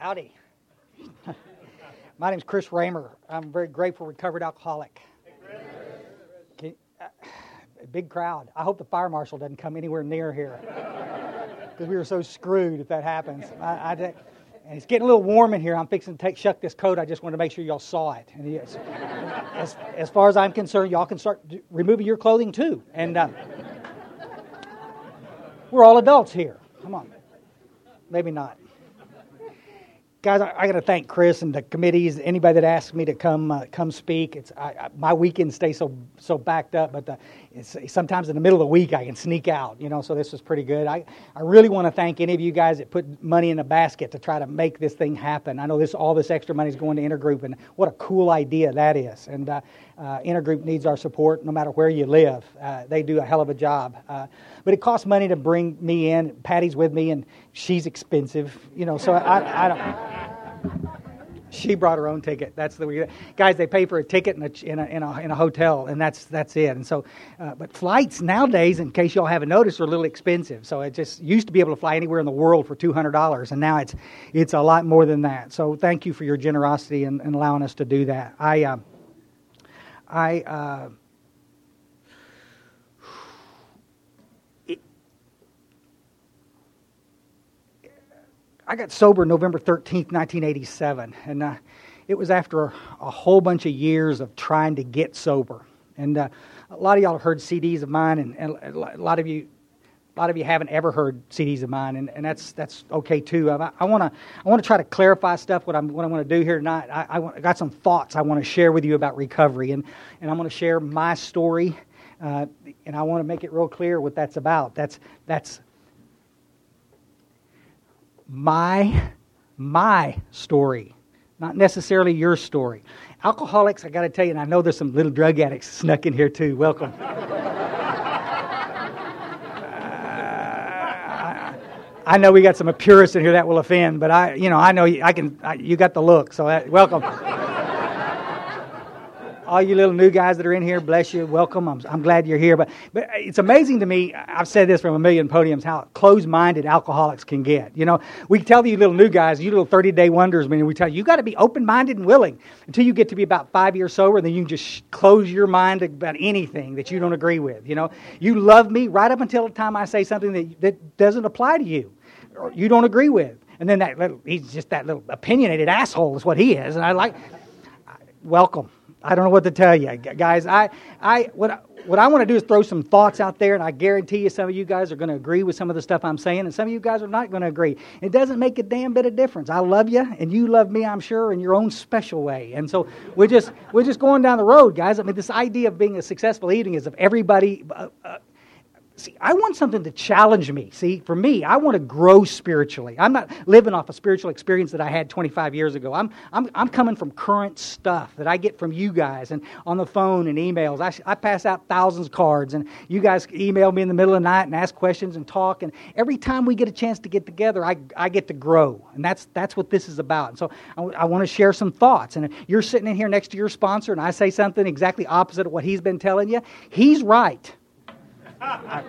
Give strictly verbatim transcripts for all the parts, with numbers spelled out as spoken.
Howdy. My name's Chris Raymer. I'm a very grateful recovered alcoholic. Can, uh, a big crowd. I hope the fire marshal doesn't come anywhere near here because we were so screwed if that happens. I, I, and it's getting a little warm in here. I'm fixing to take shuck this coat. I just wanted to make sure y'all saw it. And yes, as, as far as I'm concerned, y'all can start removing your clothing too. And uh, we're all adults here. Come on. Maybe not. Guys, I, I got to thank Chris and the committees. Anybody that asked me to come uh, come speak, it's I, I, my weekends stay so so backed up. But the, it's, sometimes in the middle of the week I can sneak out, you know. So this was pretty good. I, I really want to thank any of you guys that put money in the basket to try to make this thing happen. I know this all this extra money is going to Intergroup, and what a cool idea that is. And uh, uh, Intergroup needs our support no matter where you live. Uh, they do a hell of a job. Uh, but it costs money to bring me in. Patty's with me, and she's expensive, you know. So I, I don't. She brought her own ticket. That's the guys. They pay for a ticket in a in a in a, in a hotel, and that's that's it. And so, uh, but flights nowadays, in case y'all haven't noticed, are a little expensive. So it just used to be able to fly anywhere in the world for two hundred dollars, and now it's it's a lot more than that. So thank you for your generosity and, and allowing us to do that. I uh, I. Uh, I got sober November thirteenth, nineteen eighty-seven, and uh, it was after a, a whole bunch of years of trying to get sober. And uh, a lot of y'all have heard C Ds of mine, and, and a lot of you, a lot of you haven't ever heard C Ds of mine, and, and that's that's okay too. I want to I want to try to clarify stuff. What I'm what I want to do here tonight. I, I, want, I got some thoughts I want to share with you about recovery, and and I'm going to share my story, uh, and I want to make it real clear what that's about. That's that's. My, my story, not necessarily your story. Alcoholics, I got to tell you, and I know there's some little drug addicts snuck in here too. Welcome. uh, I, I know we got some purists in here that will offend, but I, you know, I know you, I can. I, you got the look, so that, welcome. All you little new guys that are in here, bless you, welcome. I'm, I'm glad you're here. But but it's amazing to me, I've said this from a million podiums, how closed-minded alcoholics can get. You know, we tell you little new guys, you little thirty-day wonders, I mean, we tell you, you got to be open-minded and willing until you get to be about five years sober, and then you can just close your mind about anything that you don't agree with. You know, you love me right up until the time I say something that, that doesn't apply to you or you don't agree with. And then that little, he's just that little opinionated asshole is what he is. And I like, welcome. I don't know what to tell you, guys. I, I, what, I, what I want to do is throw some thoughts out there, and I guarantee you some of you guys are going to agree with some of the stuff I'm saying, and some of you guys are not going to agree. It doesn't make a damn bit of difference. I love you, and you love me, I'm sure, in your own special way. And so we're just we're just going down the road, guys. I mean, this idea of being a successful evening is if everybody. Uh, uh, See, I want something to challenge me. See, for me, I want to grow spiritually. I'm not living off a spiritual experience that I had twenty-five years ago. I'm I'm I'm coming from current stuff that I get from you guys and on the phone and emails. I, I pass out thousands of cards, and you guys email me in the middle of the night and ask questions and talk. And every time we get a chance to get together, I I get to grow, and that's that's what this is about. And so I, I want to share some thoughts. And if you're sitting in here next to your sponsor, and I say something exactly opposite of what he's been telling you, he's right. I,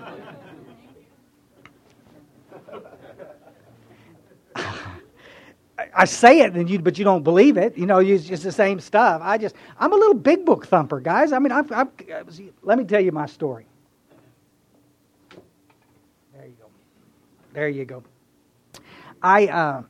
I say it, and you, but you don't believe it. You know, it's just the same stuff. I just, I'm a little big book thumper, guys. I mean, I've, I've, let me tell you my story. There you go. There you go. I, uh,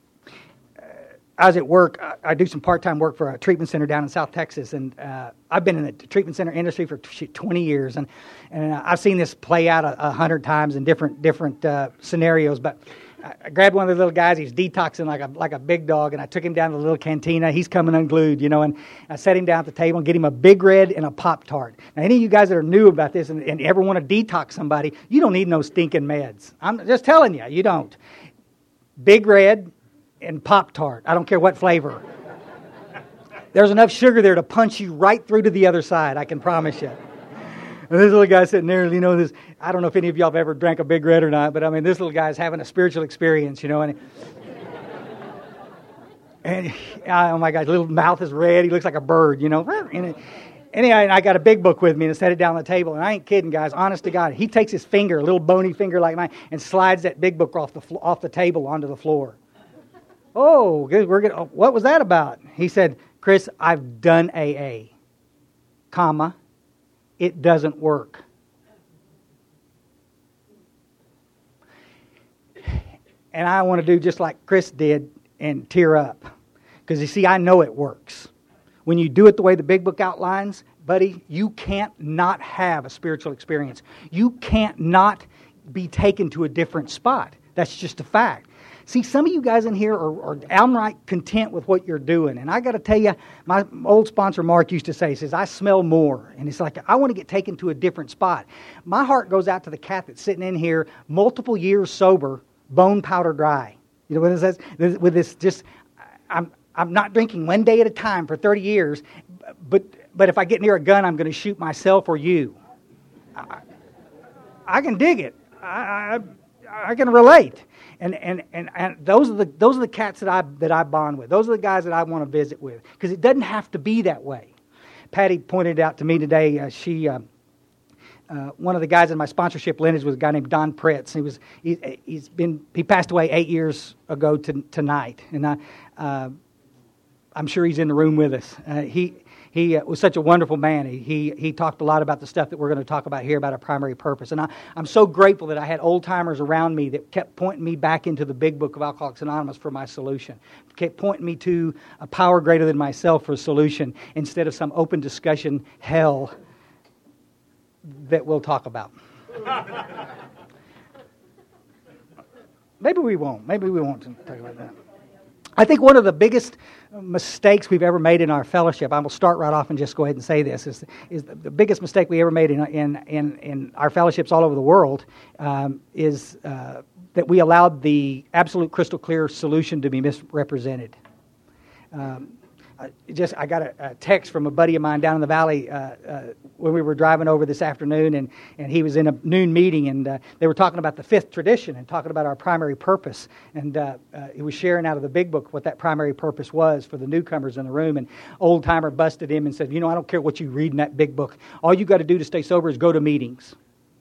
I was at work. I, I do some part-time work for a treatment center down in South Texas, and uh, I've been in the treatment center industry for twenty years, and and I've seen this play out a, a hundred times in different different uh, scenarios. But I, I grabbed one of the little guys. He's detoxing like a like a big dog, and I took him down to the little cantina. He's coming unglued, you know, and I set him down at the table and get him a Big Red and a Pop-Tart. Now, any of you guys that are new about this and, and ever want to detox somebody, you don't need no stinking meds. I'm just telling you, you don't. Big Red and Pop-Tart. I don't care what flavor. There's enough sugar there to punch you right through to the other side, I can promise you. And this little guy sitting there, you know, this, I don't know if any of y'all have ever drank a Big Red or not, but I mean, this little guy's having a spiritual experience, you know, and, and oh my God, his little mouth is red, he looks like a bird, you know. And it, anyway, I got a big book with me and set it down on the table, and I ain't kidding, guys, honest to God, he takes his finger, a little bony finger like mine, and slides that big book off the off the table onto the floor. Oh, we're gonna, what was that about? He said, Chris, I've done A A, comma, it doesn't work. And I want to do just like Chris did and tear up. Because you see, I know it works. When you do it the way the Big Book outlines, buddy, you can't not have a spiritual experience. You can't not be taken to a different spot. That's just a fact. See, some of you guys in here are, are downright content with what you're doing. And I got to tell you, my old sponsor Mark used to say, he says, I smell more. And it's like, I want to get taken to a different spot. My heart goes out to the cat that's sitting in here multiple years sober, bone powder dry. You know what it says? With this just, I'm I'm not drinking one day at a time for thirty years, but but if I get near a gun, I'm going to shoot myself or you. I, I can dig it. I, I I can relate. And, and and and those are the those are the cats that I that I bond with. Those are the guys that I want to visit with, because it doesn't have to be that way. Patty pointed out to me today. Uh, she uh, uh, one of the guys in my sponsorship lineage was a guy named Don Pritz. He was he, he's been he passed away eight years ago to, tonight, and I. Uh, I'm sure he's in the room with us. Uh, he he uh, was such a wonderful man. He, he he talked a lot about the stuff that we're going to talk about here about our primary purpose. And I, I'm so grateful that I had old-timers around me that kept pointing me back into the Big Book of Alcoholics Anonymous for my solution. Kept pointing me to a power greater than myself for a solution instead of some open discussion hell that we'll talk about. Maybe we won't. Maybe we won't talk about that. I think one of the biggest mistakes we've ever made in our fellowship, I will start right off and just go ahead and say this, is, is the, the biggest mistake we ever made in in, in, in our fellowships all over the world um, is uh, that we allowed the absolute crystal clear solution to be misrepresented. Um, I just I got a, a text from a buddy of mine down in the valley uh, uh, when we were driving over this afternoon, and, and he was in a noon meeting, and uh, they were talking about the fifth tradition and talking about our primary purpose, and uh, uh, he was sharing out of the Big Book what that primary purpose was for the newcomers in the room, and old timer busted him and said, you know, I don't care what you read in that Big Book. All you got to do to stay sober is go to meetings.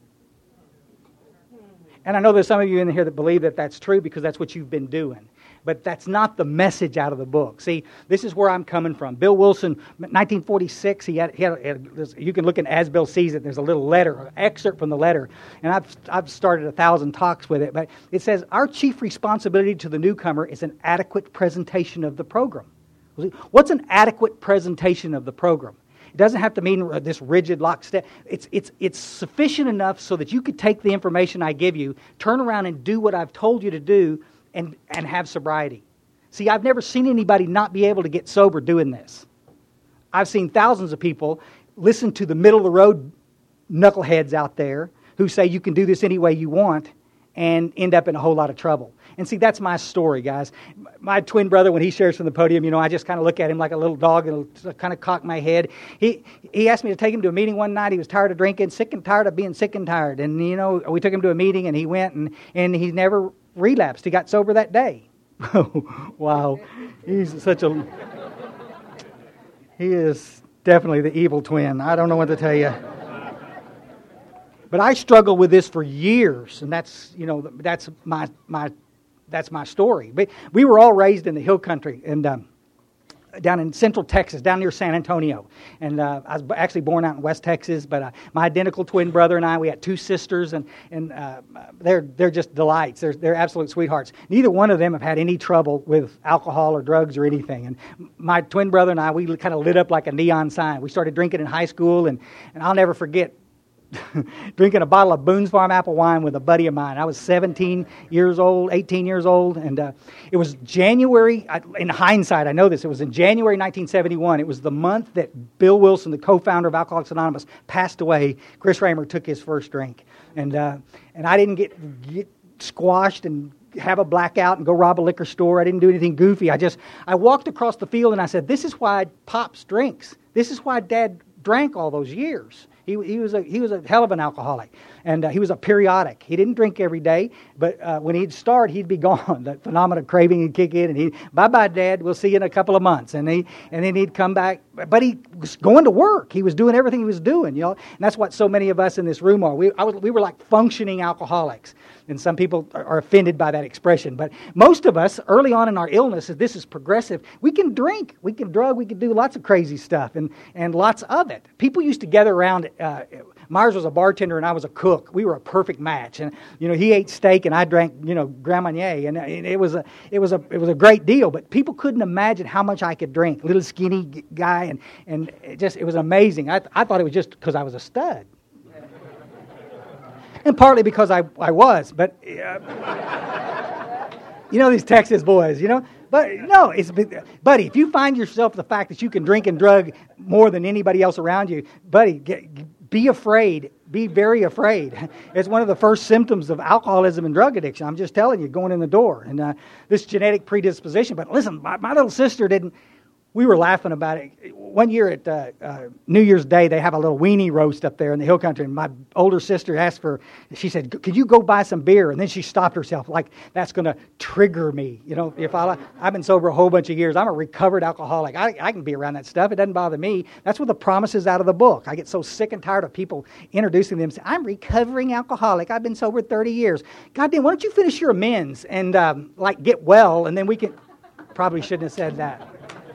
And I know there's some of you in here that believe that that's true because that's what you've been doing. But that's not the message out of the book. See, this is where I'm coming from. Bill Wilson, nineteen forty-six, he had, he had, had you can look in As Bill Sees It, there's a little letter, an excerpt from the letter. And I've, I've started a thousand talks with it. But it says, our chief responsibility to the newcomer is an adequate presentation of the program. What's an adequate presentation of the program? It doesn't have to mean this rigid lockstep. It's it's it's sufficient enough so that you could take the information I give you, turn around and do what I've told you to do, and, and have sobriety. See, I've never seen anybody not be able to get sober doing this. I've seen thousands of people listen to the middle-of-the-road knuckleheads out there who say you can do this any way you want and end up in a whole lot of trouble. And see, that's my story, guys. My twin brother, when he shares from the podium, you know, I just kind of look at him like a little dog and kind of cock my head. He he asked me to take him to a meeting one night. He was tired of drinking, sick and tired of being sick and tired. And, you know, we took him to a meeting, and he went, and, and he never relapsed. He got sober that day. Wow. He's such a... He is definitely the evil twin. I don't know what to tell you. But I struggled with this for years, and that's, you know, that's my my that's my story. But we were all raised in the hill country, and um, down in central Texas, down near San Antonio. And uh, I was actually born out in West Texas, but uh, my identical twin brother and I, we had two sisters, and and uh, they're they're just delights. They're they're absolute sweethearts. Neither one of them have had any trouble with alcohol or drugs or anything. And my twin brother and I, we kind of lit up like a neon sign. We started drinking in high school, and and I'll never forget drinking a bottle of Boone's Farm apple wine with a buddy of mine. I was seventeen years old, eighteen years old, and uh, it was January, in hindsight, I know this, it was in January nineteen seventy-one. It was the month that Bill Wilson, the co-founder of Alcoholics Anonymous, passed away. Chris Raymer took his first drink. And uh, and I didn't get, get squashed and have a blackout and go rob a liquor store. I didn't do anything goofy. I just, I walked across the field and I said, this is why Pops drinks. This is why Dad drank all those years. He, he was a he was a hell of an alcoholic, and uh, he was a periodic. He didn't drink every day, but uh, when he'd start, he'd be gone. That phenomenon of craving would kick in, and he, bye-bye, Dad, we'll see you in a couple of months. And he, and then he'd come back, but he was going to work. He was doing everything he was doing, you know. And that's what so many of us in this room are. We, I was, we were like functioning alcoholics. And some people are offended by that expression. But most of us, early on in our illness, if this is progressive, we can drink, we can drug, we can do lots of crazy stuff, and, and lots of it. People used to gather around. Uh, Myers was a bartender and I was a cook. We were a perfect match. And you know, he ate steak and I drank, you know, Grand Marnier, and it was a it was a it was a great deal. But people couldn't imagine how much I could drink. Little skinny guy, and and it just it was amazing. I I thought it was just because I was a stud. And partly because I, I was, but, uh, you know, these Texas boys, you know. But, no, it's buddy, if you find yourself the fact that you can drink and drug more than anybody else around you, buddy, get, be afraid. Be very afraid. It's one of the first symptoms of alcoholism and drug addiction. I'm just telling you, going in the door. And uh, this genetic predisposition. But listen, my, my little sister didn't. We were laughing about it. One year at uh, uh, New Year's Day, they have a little weenie roast up there in the hill country. And my older sister asked for, she said, could you go buy some beer? And then she stopped herself, like, that's going to trigger me. You know, if I, I've been sober a whole bunch of years. I'm a recovered alcoholic. I, I can be around that stuff. It doesn't bother me. That's what the promise is out of the book. I get so sick and tired of people introducing them. Saying, I'm recovering alcoholic. I've been sober thirty years. God damn, why don't you finish your amends and, um, like, get well, and then we can... Probably shouldn't have said that.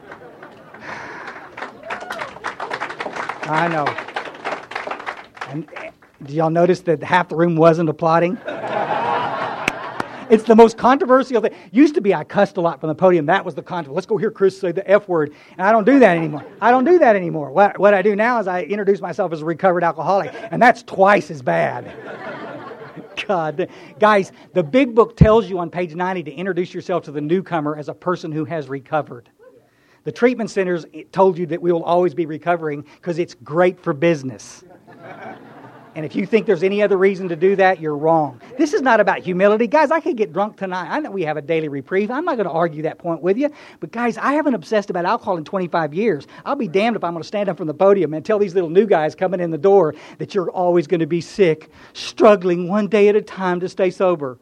I know. And did y'all notice that half the room wasn't applauding? It's the most controversial thing. Used to be I cussed a lot from the podium. That was the controversy. Let's go hear Chris say the F word. And I don't do that anymore. I don't do that anymore. What, what I do now is I introduce myself as a recovered alcoholic. And that's twice as bad. God. Guys, the big book tells you on page ninety to introduce yourself to the newcomer as a person who has recovered. The treatment centers told you that we will always be recovering because it's great for business. And if you think there's any other reason to do that, you're wrong. This is not about humility. Guys, I could get drunk tonight. I know we have a daily reprieve. I'm not going to argue that point with you. But guys, I haven't obsessed about alcohol in twenty-five years. I'll be damned if I'm going to stand up from the podium and tell these little new guys coming in the door that you're always going to be sick, struggling one day at a time to stay sober.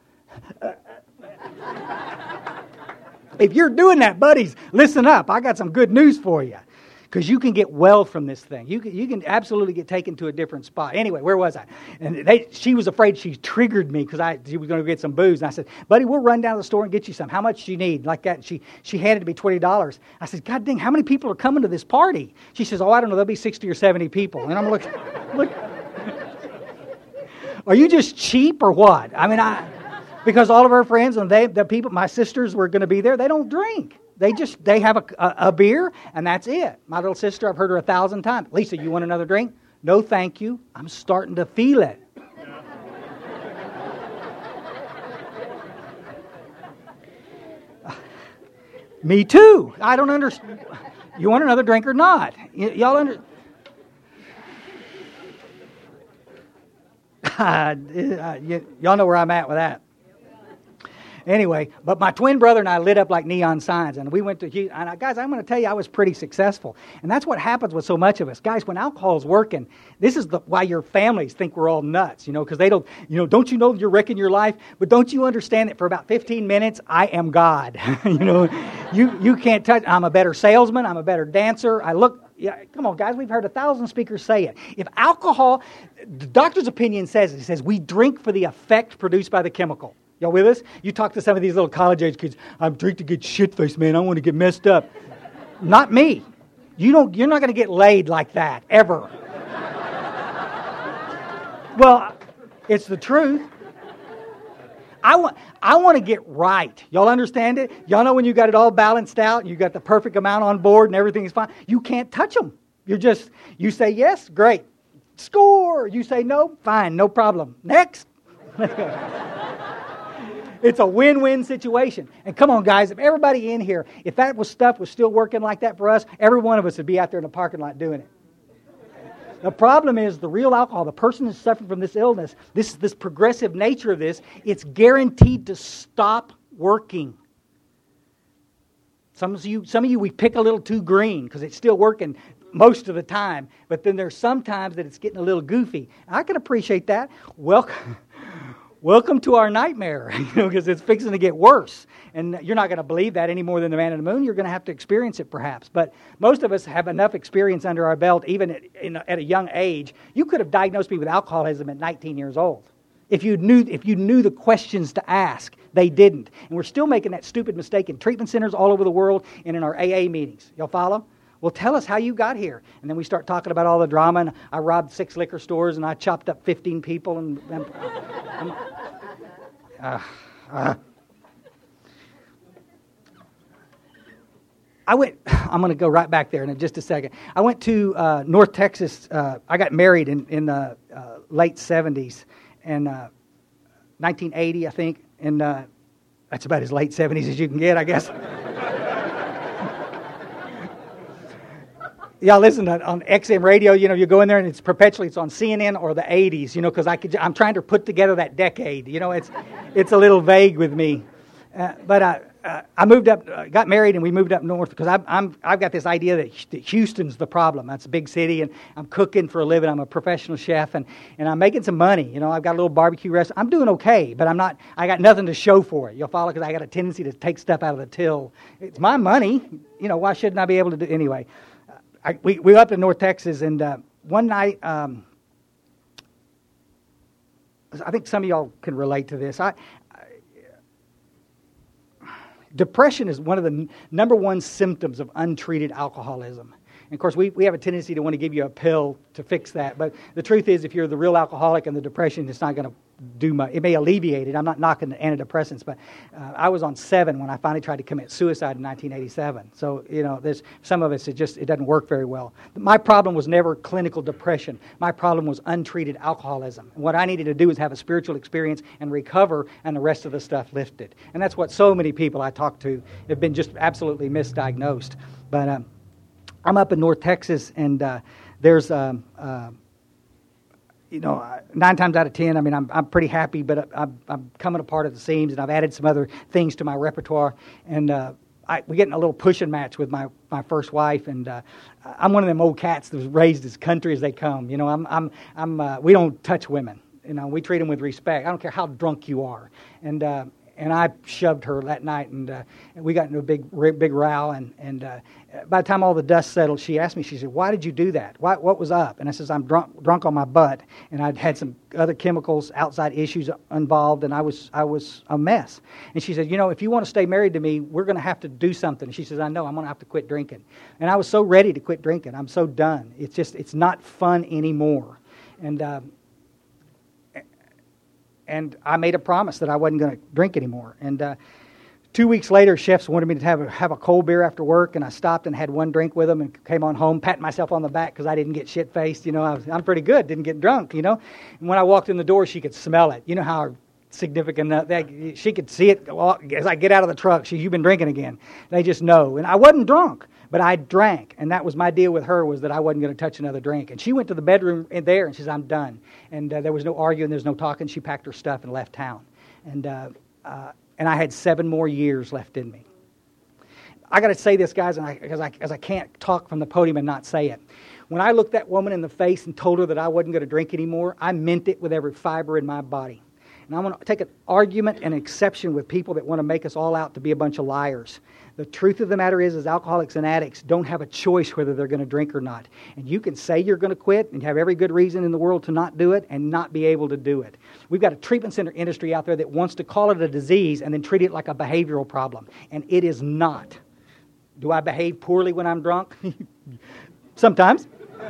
If you're doing that, buddies, listen up. I got some good news for you. Because you can get well from this thing. You can, you can absolutely get taken to a different spot. Anyway, where was I? And they, she was afraid she triggered me because I she was going to get some booze. And I said, buddy, we'll run down to the store and get you some. How much do you need? Like that. And she, she handed me twenty dollars. I said, God dang, how many people are coming to this party? She says, oh, I don't know. There'll be sixty or seventy people. And I'm looking, look, are you just cheap or what? I mean, I because all of her friends and they, the people, my sisters were going to be there, they don't drink. They just, they have a, a, a beer, and that's it. My little sister, I've heard her a thousand times. Lisa, you want another drink? No, thank you. I'm starting to feel it. Me too. I don't understand. You want another drink or not? Y- y'all under... y- y'all know where I'm at with that. Anyway, but my twin brother and I lit up like neon signs, and we went to Houston. And I, guys, I'm going to tell you, I was pretty successful. And that's what happens with so much of us. Guys, when alcohol's working, this is the, why your families think we're all nuts, you know, because they don't, you know, don't you know you're wrecking your life? But don't you understand that for about fifteen minutes, I am God? you know, you, you can't touch, I'm a better salesman, I'm a better dancer, I look, yeah, come on, guys, we've heard a thousand speakers say it. If alcohol, the doctor's opinion says it, he says, we drink for the effect produced by the chemical. Y'all with us? You talk to some of these little college-age kids, I'm drink to get shit-faced, man. I want to get messed up. Not me. You don't, you're not going to get laid like that, ever. Well, it's the truth. I want, I want to get right. Y'all understand it? Y'all know when you got it all balanced out, and you got the perfect amount on board, and everything is fine. You can't touch them. You're just, you say yes, great. Score. You say no, fine, no problem. Next. It's a win-win situation. And come on, guys, if everybody in here, if that was stuff was still working like that for us, every one of us would be out there in the parking lot doing it. The problem is the real alcohol, the person who's suffering from this illness, this this progressive nature of this, it's guaranteed to stop working. Some of you, some of you, we pick a little too green because it's still working. most of the time. But then there's some times that it's getting a little goofy. I can appreciate that. Welcome, welcome to our nightmare, you know, because it's fixing to get worse. And you're not going to believe that any more than the man in the moon. You're going to have to experience it perhaps. But most of us have enough experience under our belt, even at, in, at a young age. You could have diagnosed me with alcoholism at nineteen years old. If you knew if you knew the questions to ask, they didn't. And we're still making that stupid mistake in treatment centers all over the world and in our A A meetings. Y'all follow? Well, tell us how you got here. And then we start talking about all the drama, and I robbed six liquor stores, and I chopped up fifteen people, and... and I'm, uh, uh. I went, I'm going to go right back there in just a second. I went to uh, North Texas. Uh, I got married in, in the uh, late seventies, and uh, nineteen eighty, I think. And uh, that's about as late seventies as you can get, I guess. Y'all listen to, on X M radio, you know, you go in there and it's perpetually, it's on C N N or the eighties, you know, because I could, I'm trying to put together that decade. You know, it's it's a little vague with me. Uh, but I, uh, I moved up, uh, got married, and we moved up north because I'm, I'm, I've got this idea that, that Houston's the problem. That's a big city, and I'm cooking for a living. I'm a professional chef, and, and I'm making some money. You know, I've got a little barbecue restaurant. I'm doing okay, but I'm not. I got nothing to show for it. You'll follow, because I got a tendency to take stuff out of the till. It's my money. You know, why shouldn't I be able to do anyway? Uh, I, we we were up in North Texas, and uh, one night. Um, I think some of y'all can relate to this. I. Depression is one of the n- number one symptoms of untreated alcoholism. And of course, we, we have a tendency to want to give you a pill to fix that. But the truth is, if you're the real alcoholic and the depression, it's not going to do much. It may alleviate it. I'm not knocking the antidepressants, but uh, I was on seven when I finally tried to commit suicide in nineteen eighty-seven. So, you know, there's some of us, it just, it doesn't work very well. My problem was never clinical depression. My problem was untreated alcoholism. And what I needed to do was have a spiritual experience and recover, and the rest of the stuff lifted. And that's what so many people I talk to have been just absolutely misdiagnosed. But um, I'm up in North Texas, and uh, there's... Um, uh, You know, nine times out of ten, I mean, I'm I'm pretty happy, but I'm, I'm coming apart at the seams, and I've added some other things to my repertoire. And uh, I, we get in a little pushing match with my, my first wife, and uh, I'm one of them old cats that was raised as country as they come. You know, I'm I'm I'm uh, we don't touch women. You know, we treat them with respect. I don't care how drunk you are. And uh, and I shoved her that night, and, uh, and we got into a big big row. And and uh, by the time all the dust settled, she asked me, she said, "Why did you do that? Why, what was up?" And I says, "I'm drunk drunk on my butt, and I'd had some other chemicals, outside issues involved, and I was I was a mess." And she said, "You know, if you want to stay married to me, we're going to have to do something." And she says, "I know, I'm going to have to quit drinking." And I was so ready to quit drinking. I'm so done. It's just it's not fun anymore. And uh, and I made a promise that I wasn't going to drink anymore. And uh, two weeks later, chefs wanted me to have a, have a cold beer after work, and I stopped and had one drink with them and came on home, patting myself on the back because I didn't get shit-faced. You know, I was, I'm pretty good, didn't get drunk, you know. And when I walked in the door, she could smell it. You know how significant that, that she could see it as I get out of the truck. She, "You've been drinking again." They just know. And I wasn't drunk, but I drank, and that was my deal with her, was that I wasn't going to touch another drink. And she went to the bedroom in there, and she says, "I'm done." And uh, there was no arguing, there was no talking. She packed her stuff and left town. And uh, uh, and I had seven more years left in me. I got to say this, guys, and I, because I, because I can't talk from the podium and not say it. When I looked that woman in the face and told her that I wasn't going to drink anymore, I meant it with every fiber in my body. And I'm going to take an argument and exception with people that want to make us all out to be a bunch of liars. The truth of the matter is, is alcoholics and addicts don't have a choice whether they're going to drink or not. And you can say you're going to quit and have every good reason in the world to not do it and not be able to do it. We've got a treatment center industry out there that wants to call it a disease and then treat it like a behavioral problem. And it is not. Do I behave poorly when I'm drunk? Sometimes.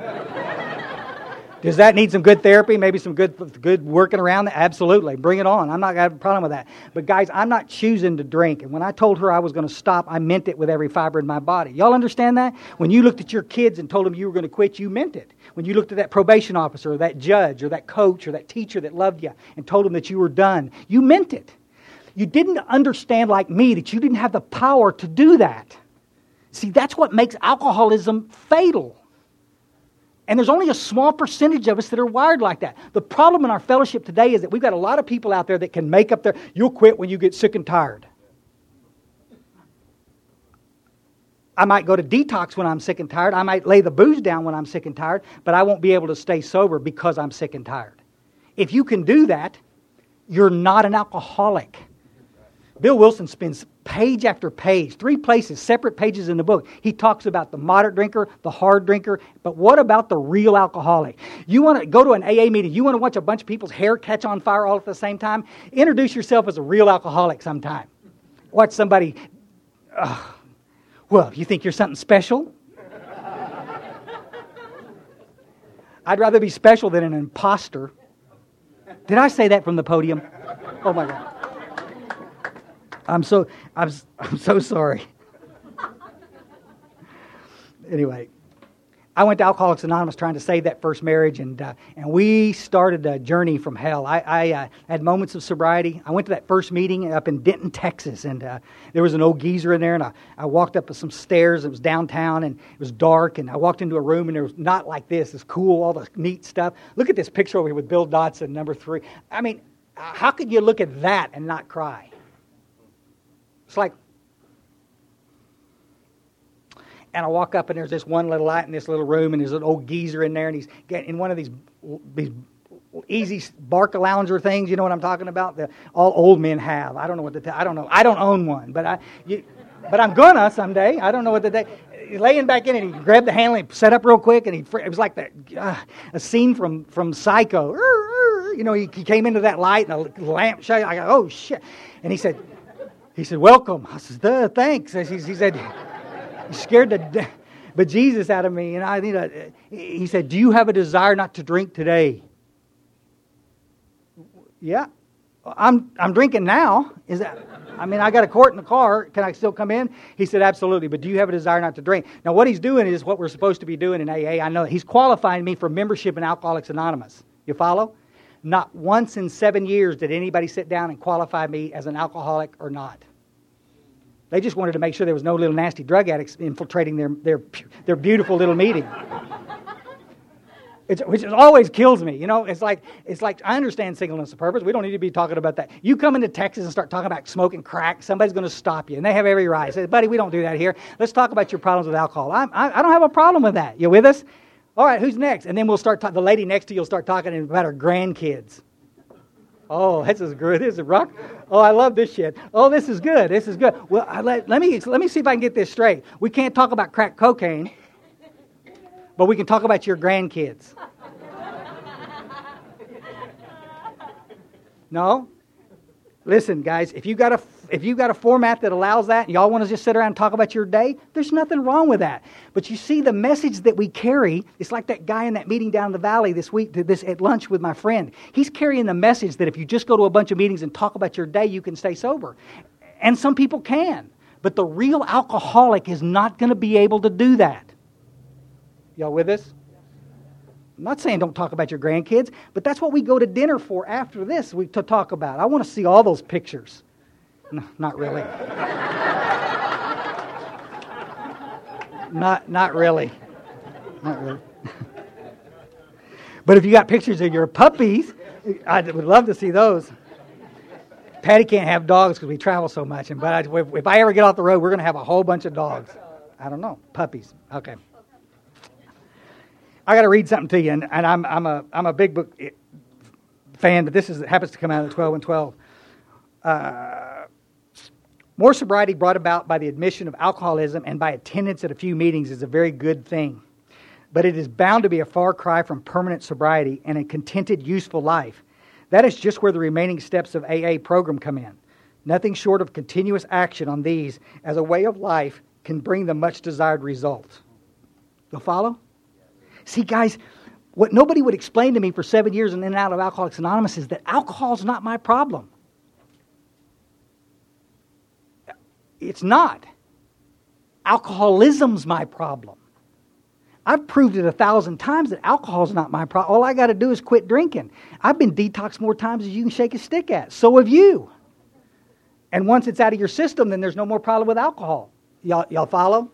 Does that need some good therapy? Maybe some good good working around that? Absolutely. Bring it on. I'm not going to have a problem with that. But guys, I'm not choosing to drink. And when I told her I was going to stop, I meant it with every fiber in my body. Y'all understand that? When you looked at your kids and told them you were going to quit, you meant it. When you looked at that probation officer or that judge or that coach or that teacher that loved you and told them that you were done, you meant it. You didn't understand, like me, that you didn't have the power to do that. See, that's what makes alcoholism fatal. And there's only a small percentage of us that are wired like that. The problem in our fellowship today is that we've got a lot of people out there that can make up their, "You'll quit when you get sick and tired." I might go to detox when I'm sick and tired. I might lay the booze down when I'm sick and tired, but I won't be able to stay sober because I'm sick and tired. If you can do that, you're not an alcoholic. Bill Wilson spends page after page, three places, separate pages in the book. He talks about the moderate drinker, the hard drinker, but what about the real alcoholic? You want to go to an A A meeting, you want to watch a bunch of people's hair catch on fire all at the same time? Introduce yourself as a real alcoholic sometime. Watch somebody, uh, well, you think you're something special? I'd rather be special than an imposter. Did I say that from the podium? Oh my God. I'm so I'm I'm so sorry. Anyway, I went to Alcoholics Anonymous trying to save that first marriage, and uh, and we started a journey from hell. I, I uh, had moments of sobriety. I went to that first meeting up in Denton, Texas, and uh, there was an old geezer in there, and I, I walked up some stairs. It was downtown, and it was dark, and I walked into a room, and there was not like this. It's cool, all the neat stuff. Look at this picture over here with Bill Dotson, number three. I mean, how could you look at that and not cry? It's like, and I walk up and there's this one little light in this little room, and there's an old geezer in there, and he's getting in one of these these easy Barca lounger things. You know what I'm talking about? The all old men have. I don't know what to tell. I don't know. I don't own one, but I, you, but I'm gonna someday. I don't know what the day. He's laying back in it, and he grabbed the handle and set up real quick, and he it was like that uh, a scene from from Psycho. You know, he, he came into that light and a lamp shone. I go, oh shit, and he said. He said, welcome. I said, Duh, thanks. He, he said, you scared the de- bejesus out of me. And I, you know, he said, do you have a desire not to drink today? Yeah. I'm I'm drinking now. Is that? I mean, I got a quart in the car. Can I still come in? He said, absolutely. But do you have a desire not to drink? Now, what he's doing is what we're supposed to be doing in A A. I know he's qualifying me for membership in Alcoholics Anonymous. You follow? Not once in seven years did anybody sit down and qualify me as an alcoholic or not. They just wanted to make sure there was no little nasty drug addicts infiltrating their their their beautiful little meeting. It's, which always kills me. You know, it's like it's like I understand singleness of purpose. We don't need to be talking about that. You come into Texas and start talking about smoking crack, somebody's going to stop you, and they have every right. Say, buddy, we don't do that here. Let's talk about your problems with alcohol. I'm, I I don't have a problem with that. You with us? All right, who's next? And then we'll start. Ta- the lady next to you will start talking about her grandkids. Oh, this is good. This is rock. Oh, I love this shit. Oh, this is good. This is good. Well, I let, let me let me see if I can get this straight. We can't talk about crack cocaine, but we can talk about your grandkids. No? Listen, guys, if you got a if you got a format that allows that, and y'all want to just sit around and talk about your day, there's nothing wrong with that. But you see, the message that we carry, it's like that guy in that meeting down in the valley this week, this at lunch with my friend. He's carrying the message that if you just go to a bunch of meetings and talk about your day, you can stay sober. And some people can. But the real alcoholic is not going to be able to do that. Y'all with us? I'm not saying don't talk about your grandkids, but that's what we go to dinner for after this we to talk about. I want to see all those pictures. No, not really. not not really. Not really. But if you got pictures of your puppies, I would love to see those. Patty can't have dogs because we travel so much, and but I, if, if I ever get off the road, we're going to have a whole bunch of dogs. I don't know, puppies. Okay. I got to read something to you, and, and I'm I'm a I'm a big book fan, but this is happens to come out of twelve and twelve. Uh, more sobriety brought about by the admission of alcoholism and by attendance at a few meetings is a very good thing, but it is bound to be a far cry from permanent sobriety and a contented, useful life. That is just where the remaining steps of A A program come in. Nothing short of continuous action on these as a way of life can bring the much desired result. You'll follow? See, guys, what nobody would explain to me for seven years and in and out of Alcoholics Anonymous is that alcohol's not my problem. It's not. Alcoholism's my problem. I've proved it a thousand times that alcohol's not my problem. All I got to do is quit drinking. I've been detoxed more times as you can shake a stick at. So have you. And once it's out of your system, then there's no more problem with alcohol. Y'all, y'all follow?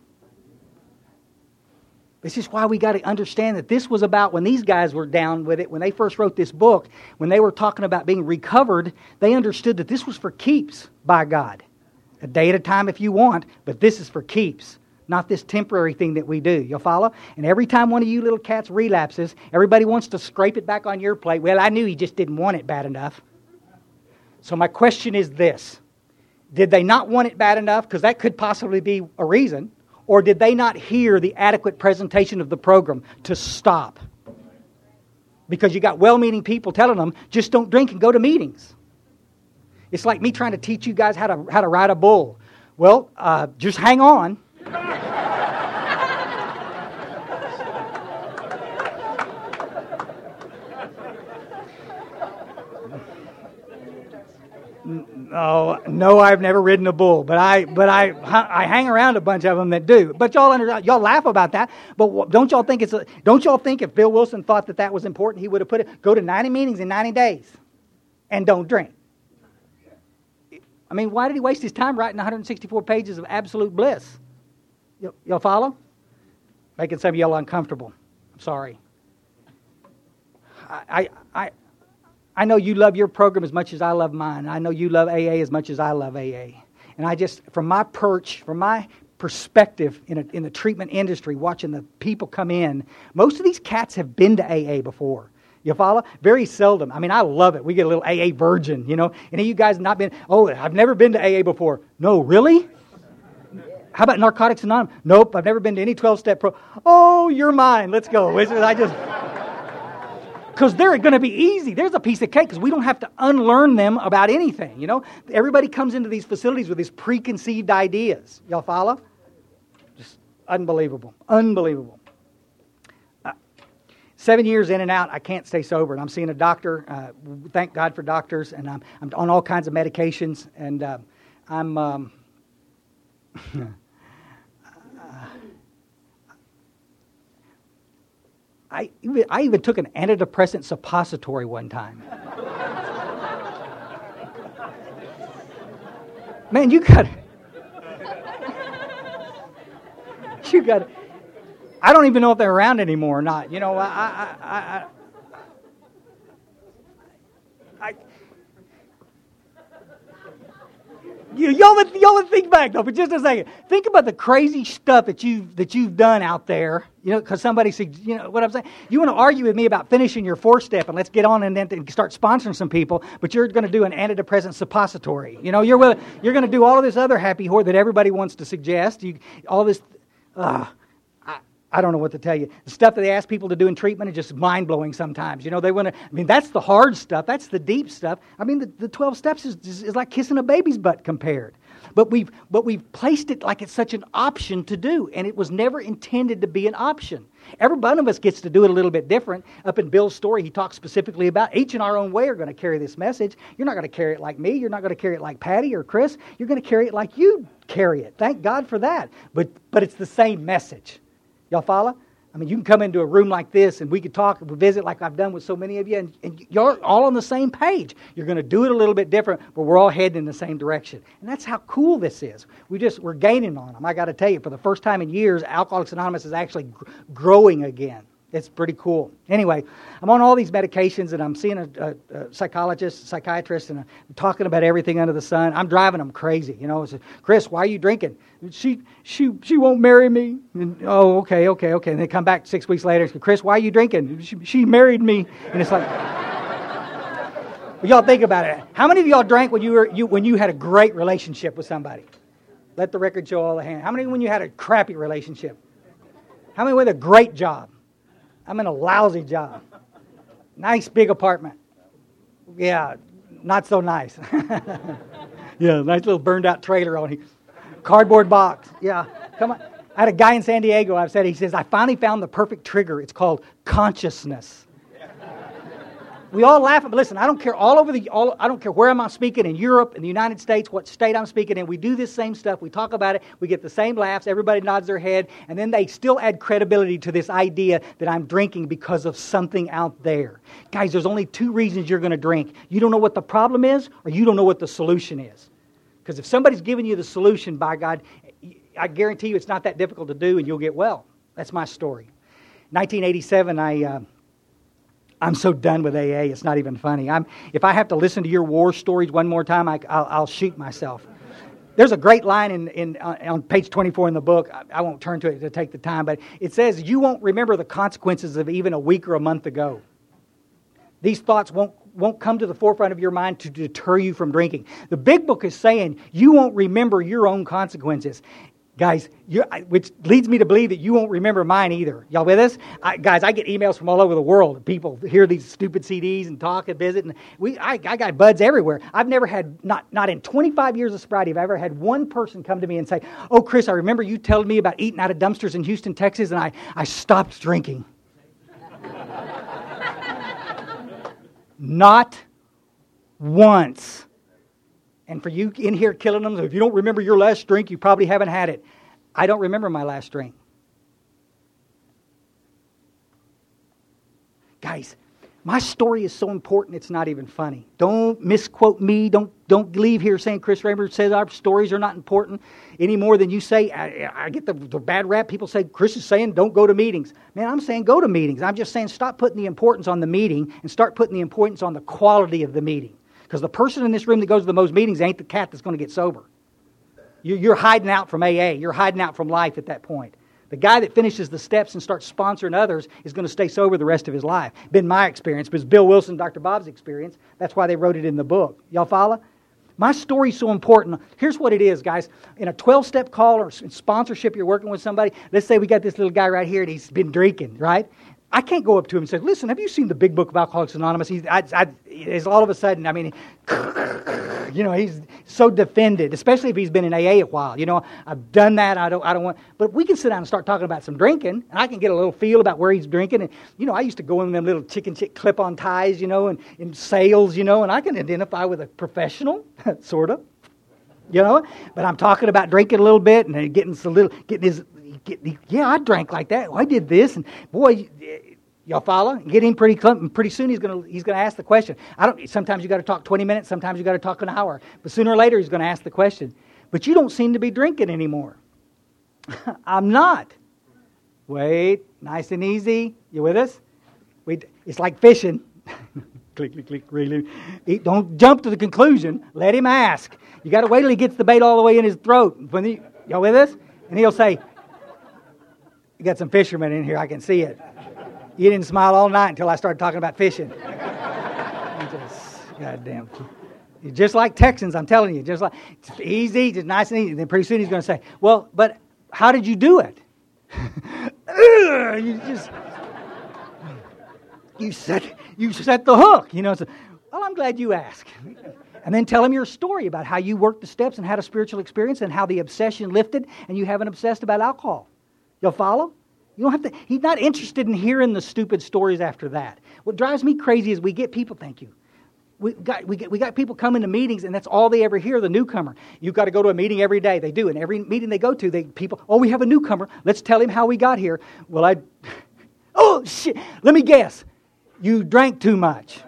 This is why we got to understand that this was about when these guys were down with it, when they first wrote this book, when they were talking about being recovered, they understood that this was for keeps by God. A day at a time if you want, but this is for keeps. not this temporary thing that we do. You'll follow? And every time one of you little cats relapses, everybody wants to scrape it back on your plate. Well, I knew he just didn't want it bad enough. So my question is this. Did they not want it bad enough? Because that could possibly be a reason. Or did they not hear the adequate presentation of the program to stop? Because you got well-meaning people telling them, just don't drink and go to meetings. It's like me trying to teach you guys how to how to ride a bull. Well, uh, just hang on. No, no, I've never ridden a bull, but I, but I, I hang around a bunch of them that do. But y'all, under, y'all laugh about that. But don't y'all think it's? A, don't y'all think if Bill Wilson thought that that was important, he would have put it. Go to ninety meetings in ninety days, and don't drink. I mean, why did he waste his time writing one hundred sixty-four pages of absolute bliss? Y- y'all follow? Making some of y'all uncomfortable. I'm sorry. I, I, I I know you love your program as much as I love mine. I know you love A A as much as I love A A. And I just, from my perch, from my perspective in, a, in the treatment industry, watching the people come in, most of these cats have been to A A before. You follow? Very seldom. I mean, I love it. We get a little A A virgin, you know. Any of you guys not been, oh, I've never been to A A before. No, really? How about Narcotics Anonymous? Nope, I've never been to any twelve-step pro. Oh, you're mine. Let's go. I just... Because they're going to be easy. There's a piece of cake because we don't have to unlearn them about anything, you know. Everybody comes into these facilities with these preconceived ideas. Y'all follow? Just unbelievable. Unbelievable. Uh, seven years in and out, I can't stay sober. And I'm seeing a doctor. Uh, thank God for doctors. And I'm, I'm on all kinds of medications. And uh, I'm... Um, I even, I even took an antidepressant suppository one time. Man, you got you got. I don't even know if they're around anymore or not. You know, I, I, I, I, I you, y'all, would, y'all would think back though, for just a second. Think about the crazy stuff that you that you've done out there. You know, because somebody said, you know what I'm saying. You want to argue with me about finishing your four step and let's get on and then start sponsoring some people, but you're going to do an antidepressant suppository. You know, you're willing, you're going to do all of this other happy whore that everybody wants to suggest. You all this. Uh, I, I don't know what to tell you. The stuff that they ask people to do in treatment is just mind blowing sometimes. You know, they want to. I mean, that's the hard stuff. That's the deep stuff. I mean, the, the twelve steps is, is is like kissing a baby's butt compared. But we've but we've placed it like it's such an option to do, and it was never intended to be an option. Every one of us gets to do it a little bit different. Up in Bill's story, he talks specifically about each in our own way are going to carry this message. You're not going to carry it like me. You're not going to carry it like Patty or Chris. You're going to carry it like you carry it. Thank God for that. But but it's the same message. Y'all follow? I mean, you can come into a room like this and we could talk and visit like I've done with so many of you, and, and you're all on the same page. You're going to do it a little bit different, but we're all heading in the same direction. And that's how cool this is. We just, we're gaining on them. I got to tell you, for the first time in years, Alcoholics Anonymous is actually gr- growing again. It's pretty cool. Anyway, I'm on all these medications, and I'm seeing a, a, a psychologist, psychiatrist, and I'm talking about everything under the sun. I'm driving them crazy. You know, I said, Chris, why are you drinking? She she she won't marry me. And, oh, okay, okay, okay. And they come back six weeks later. Say, Chris, why are you drinking? She, she married me. And it's like, well, y'all think about it. How many of y'all drank when you were you when you had a great relationship with somebody? Let the record show all the hands. How many when you had a crappy relationship? How many with a great job? I'm in a lousy job. Nice big apartment. Yeah, not so nice. Yeah, nice little burned out trailer on here. Cardboard box. Yeah, come on. I had a guy in San Diego, I've said, he says, I finally found the perfect trigger. It's called consciousness. We all laugh, but listen, I don't care all over the, all, I don't care where I'm speaking, in Europe, in the United States, what state I'm speaking in. We do this same stuff. We talk about it. We get the same laughs. Everybody nods their head. And then they still add credibility to this idea that I'm drinking because of something out there. Guys, there's only two reasons you're going to drink. You don't know what the problem is, or you don't know what the solution is. Because if somebody's giving you the solution, by God, I guarantee you it's not that difficult to do, and you'll get well. That's my story. nineteen eighty-seven, I... Uh, I'm so done with A A, it's not even funny. I'm, if I have to listen to your war stories one more time, I, I'll, I'll shoot myself. There's a great line in, in uh, on page twenty-four in the book. I, I won't turn to it to take the time, but it says, you won't remember the consequences of even a week or a month ago. These thoughts won't won't come to the forefront of your mind to deter you from drinking. The big book is saying you won't remember your own consequences. Guys, you, which leads me to believe that you won't remember mine either. Y'all with us? I, guys, I get emails from all over the world. People hear these stupid C Ds and talk and visit. And we, I, I got buds everywhere. I've never had, not, not in twenty-five years of sobriety, I've ever had one person come to me and say, oh, Chris, I remember you telling me about eating out of dumpsters in Houston, Texas, and I, I stopped drinking. Not once. And for you in here killing them, if you don't remember your last drink, you probably haven't had it. I don't remember my last drink. Guys, my story is so important it's not even funny. Don't misquote me. Don't don't leave here saying Chris Raymer says our stories are not important any more than you say. I, I get the, the bad rap. People say Chris is saying don't go to meetings. Man, I'm saying go to meetings. I'm just saying stop putting the importance on the meeting and start putting the importance on the quality of the meeting. Because the person in this room that goes to the most meetings ain't the cat that's going to get sober. You're hiding out from A A. You're hiding out from life at that point. The guy that finishes the steps and starts sponsoring others is going to stay sober the rest of his life. Been my experience, but it's Bill Wilson, Doctor Bob's experience. That's why they wrote it in the book. Y'all follow? My story's so important. Here's what it is, guys. In a twelve-step call or sponsorship, you're working with somebody. Let's say we got this little guy right here and he's been drinking, right? I can't go up to him and say, listen, have you seen the big book of Alcoholics Anonymous? He's, I, I, it's all of a sudden, I mean, you know, he's so defended, especially if he's been in A A a while. You know, I've done that. I don't, I don't want, but we can sit down and start talking about some drinking, and I can get a little feel about where he's drinking. And, you know, I used to go in them little chicken chick clip-on ties, you know, and in sales, you know, and I can identify with a professional, sort of, you know, but I'm talking about drinking a little bit and getting a little, getting his, Get, yeah, I drank like that. Well, I did this, and boy, y'all follow? Get him pretty pretty soon. He's gonna he's gonna ask the question. I don't. Sometimes you got to talk twenty minutes. Sometimes you got to talk an hour. But sooner or later, he's going to ask the question. But you don't seem to be drinking anymore. I'm not. Wait, nice and easy. You with us? We. It's like fishing. Click, click, click. Really. Don't jump to the conclusion. Let him ask. You got to wait till he gets the bait all the way in his throat. When he, y'all with us? And he'll say, you got some fishermen in here, I can see it. You didn't smile all night until I started talking about fishing. Just, goddamn. You're just like Texans, I'm telling you. Just like, it's easy, just nice and easy. Then pretty soon he's going to say, well, but how did you do it? you just, you set, you set the hook. You know, so, well, I'm glad you asked. And then tell him your story about how you worked the steps and had a spiritual experience and how the obsession lifted and you haven't obsessed about alcohol. You'll follow? You don't have to. He's not interested in hearing the stupid stories after that. What drives me crazy is we get people. Thank you. We got we get we got people coming to meetings and that's all they ever hear. The newcomer. You've got to go to a meeting every day. They do, and every meeting they go to, they people. Oh, we have a newcomer. Let's tell him how we got here. Well, I. Oh shit! Let me guess. You drank too much.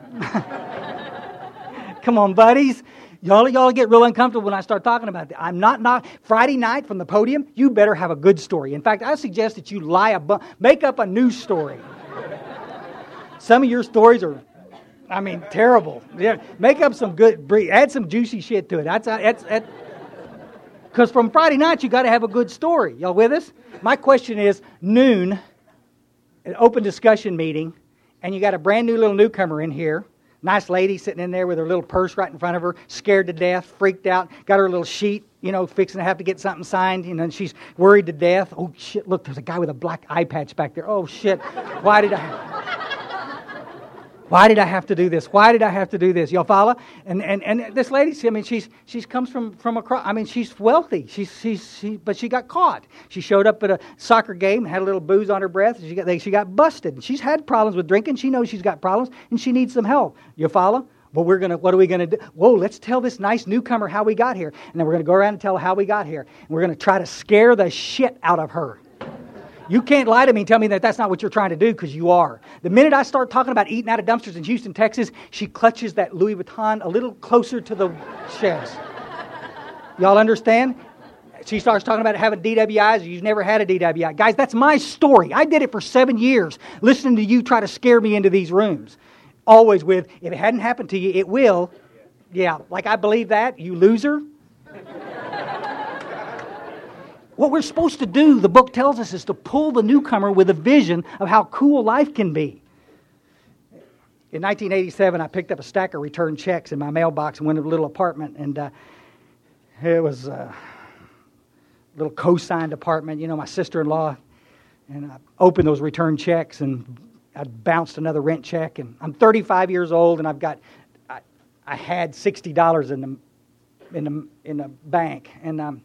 Come on, buddies. Y'all, y'all get real uncomfortable when I start talking about that. I'm not, not Friday night from the podium. You better have a good story. In fact, I suggest that you lie a bu- make up a new story. Some of your stories are, I mean, terrible. Yeah, make up some good, add some juicy shit to it. That's that's that's. Because from Friday night you got to have a good story. Y'all with us? My question is noon, an open discussion meeting, and you got a brand new little newcomer in here. Nice lady sitting in there with her little purse right in front of her, scared to death, freaked out, got her little sheet, you know, fixing to have to get something signed, you know, and she's worried to death. Oh, shit, look, there's a guy with a black eye patch back there. Oh, shit, why did I... Why did I have to do this? Why did I have to do this? Y'all follow? And and and this lady, I mean, she's she's comes from from across. I mean, she's wealthy. She's she's she, but she got caught. She showed up at a soccer game and had a little booze on her breath. She got they, she got busted. And she's had problems with drinking. She knows she's got problems and she needs some help. You follow? But we're gonna. What are we gonna do? Whoa! Let's tell this nice newcomer how we got here, and then we're gonna go around and tell her how we got here. And we're gonna try to scare the shit out of her. You can't lie to me and tell me that that's not what you're trying to do, because you are. The minute I start talking about eating out of dumpsters in Houston, Texas, she clutches that Louis Vuitton a little closer to the chest. Y'all understand? She starts talking about having D W Is. You've never had a D W I. Guys, that's my story. I did it for seven years, listening to you try to scare me into these rooms. Always with, if it hadn't happened to you, it will. Yeah, like I believe that, you loser. What we're supposed to do, the book tells us, is to pull the newcomer with a vision of how cool life can be. In nineteen eighty-seven, I picked up a stack of return checks in my mailbox and went to a little apartment, and uh, it was a little co-signed apartment. You know, my sister-in-law, and I opened those return checks, and I bounced another rent check, and I'm thirty-five years old, and I've got, I, I had sixty dollars in the in the in the bank, and um,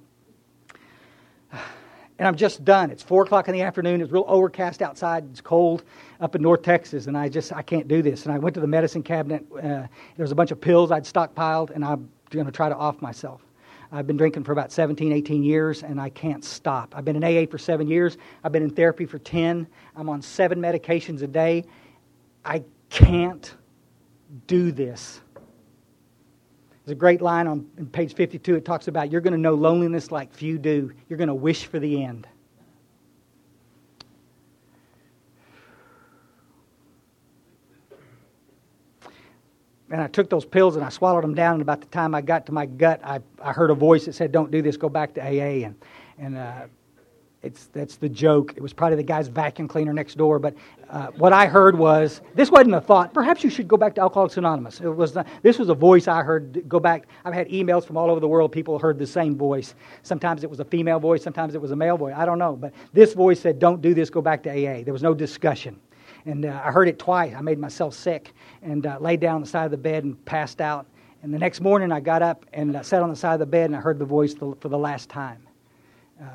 and I'm just done. It's four o'clock in the afternoon. It's real overcast outside. It's cold up in North Texas, and I just I can't do this. And I went to the medicine cabinet. Uh, there was a bunch of pills I'd stockpiled, and I'm going to try to off myself. I've been drinking for about seventeen, eighteen years, and I can't stop. I've been in A A for seven years. I've been in therapy for ten. I'm on seven medications a day. I can't do this. There's a great line on page fifty-two. It talks about, you're going to know loneliness like few do. You're going to wish for the end. And I took those pills and I swallowed them down. And about the time I got to my gut, I, I heard a voice that said, "Don't do this. Go back to A A." And and uh, it's that's the joke. It was probably the guy's vacuum cleaner next door. But uh, what I heard was, this wasn't a thought. Perhaps you should go back to Alcoholics Anonymous. It was not, this was a voice I heard. Go back. I've had emails from all over the world. People heard the same voice. Sometimes it was a female voice. Sometimes it was a male voice. I don't know. But this voice said, "Don't do this. Go back to A A." There was no discussion. And uh, I heard it twice. I made myself sick and uh, laid down on the side of the bed and passed out. And the next morning I got up and uh, sat on the side of the bed and I heard the voice the, for the last time, uh,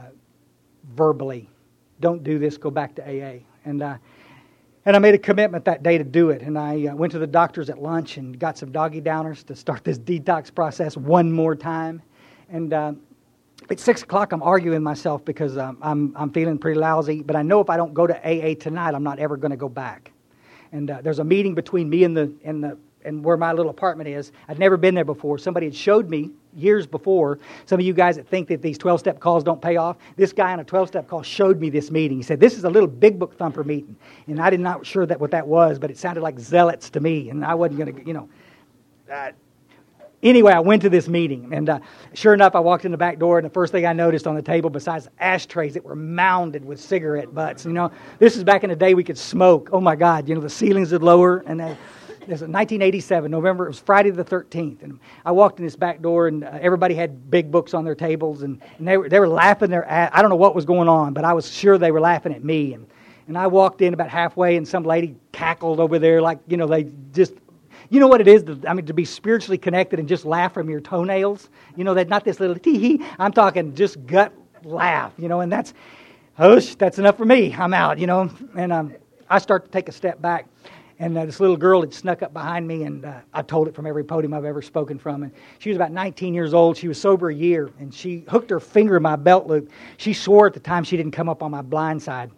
verbally, "Don't do this, go back to A A." And uh, and I made a commitment that day to do it. And I uh, went to the doctors at lunch and got some doggy downers to start this detox process one more time. And uh, at six o'clock, I'm arguing with myself because um, I'm I'm feeling pretty lousy. But I know if I don't go to A A tonight, I'm not ever going to go back. And uh, there's a meeting between me and the and the and where my little apartment is. I'd never been there before. Somebody had showed me years before. Some of you guys that think that these twelve-step calls don't pay off, this guy on a twelve-step call showed me this meeting. He said, "This is a little big book thumper meeting." And I did not sure that what that was, but it sounded like zealots to me. And I wasn't going to, you know. Uh, Anyway, I went to this meeting, and uh, sure enough, I walked in the back door, and the first thing I noticed on the table, besides ashtrays that were mounded with cigarette butts, you know, this is back in the day we could smoke. Oh my God, you know, the ceilings are lower, and they, this was nineteen eighty-seven, November, it was Friday the thirteenth, and I walked in this back door, and uh, everybody had big books on their tables, and, and they were they were laughing their ass. I don't know what was going on, but I was sure they were laughing at me, and and I walked in about halfway, and some lady cackled over there like, you know, they just. You know what it is? To, I mean, to be spiritually connected and just laugh from your toenails. You know, that not this little tee-hee. I'm talking just gut laugh, you know, and that's, oh, that's enough for me. I'm out, you know. And um, I start to take a step back. And uh, this little girl had snuck up behind me, and uh, I told it from every podium I've ever spoken from. And she was about nineteen years old. She was sober a year, and she hooked her finger in my belt loop. She swore at the time she didn't come up on my blind side.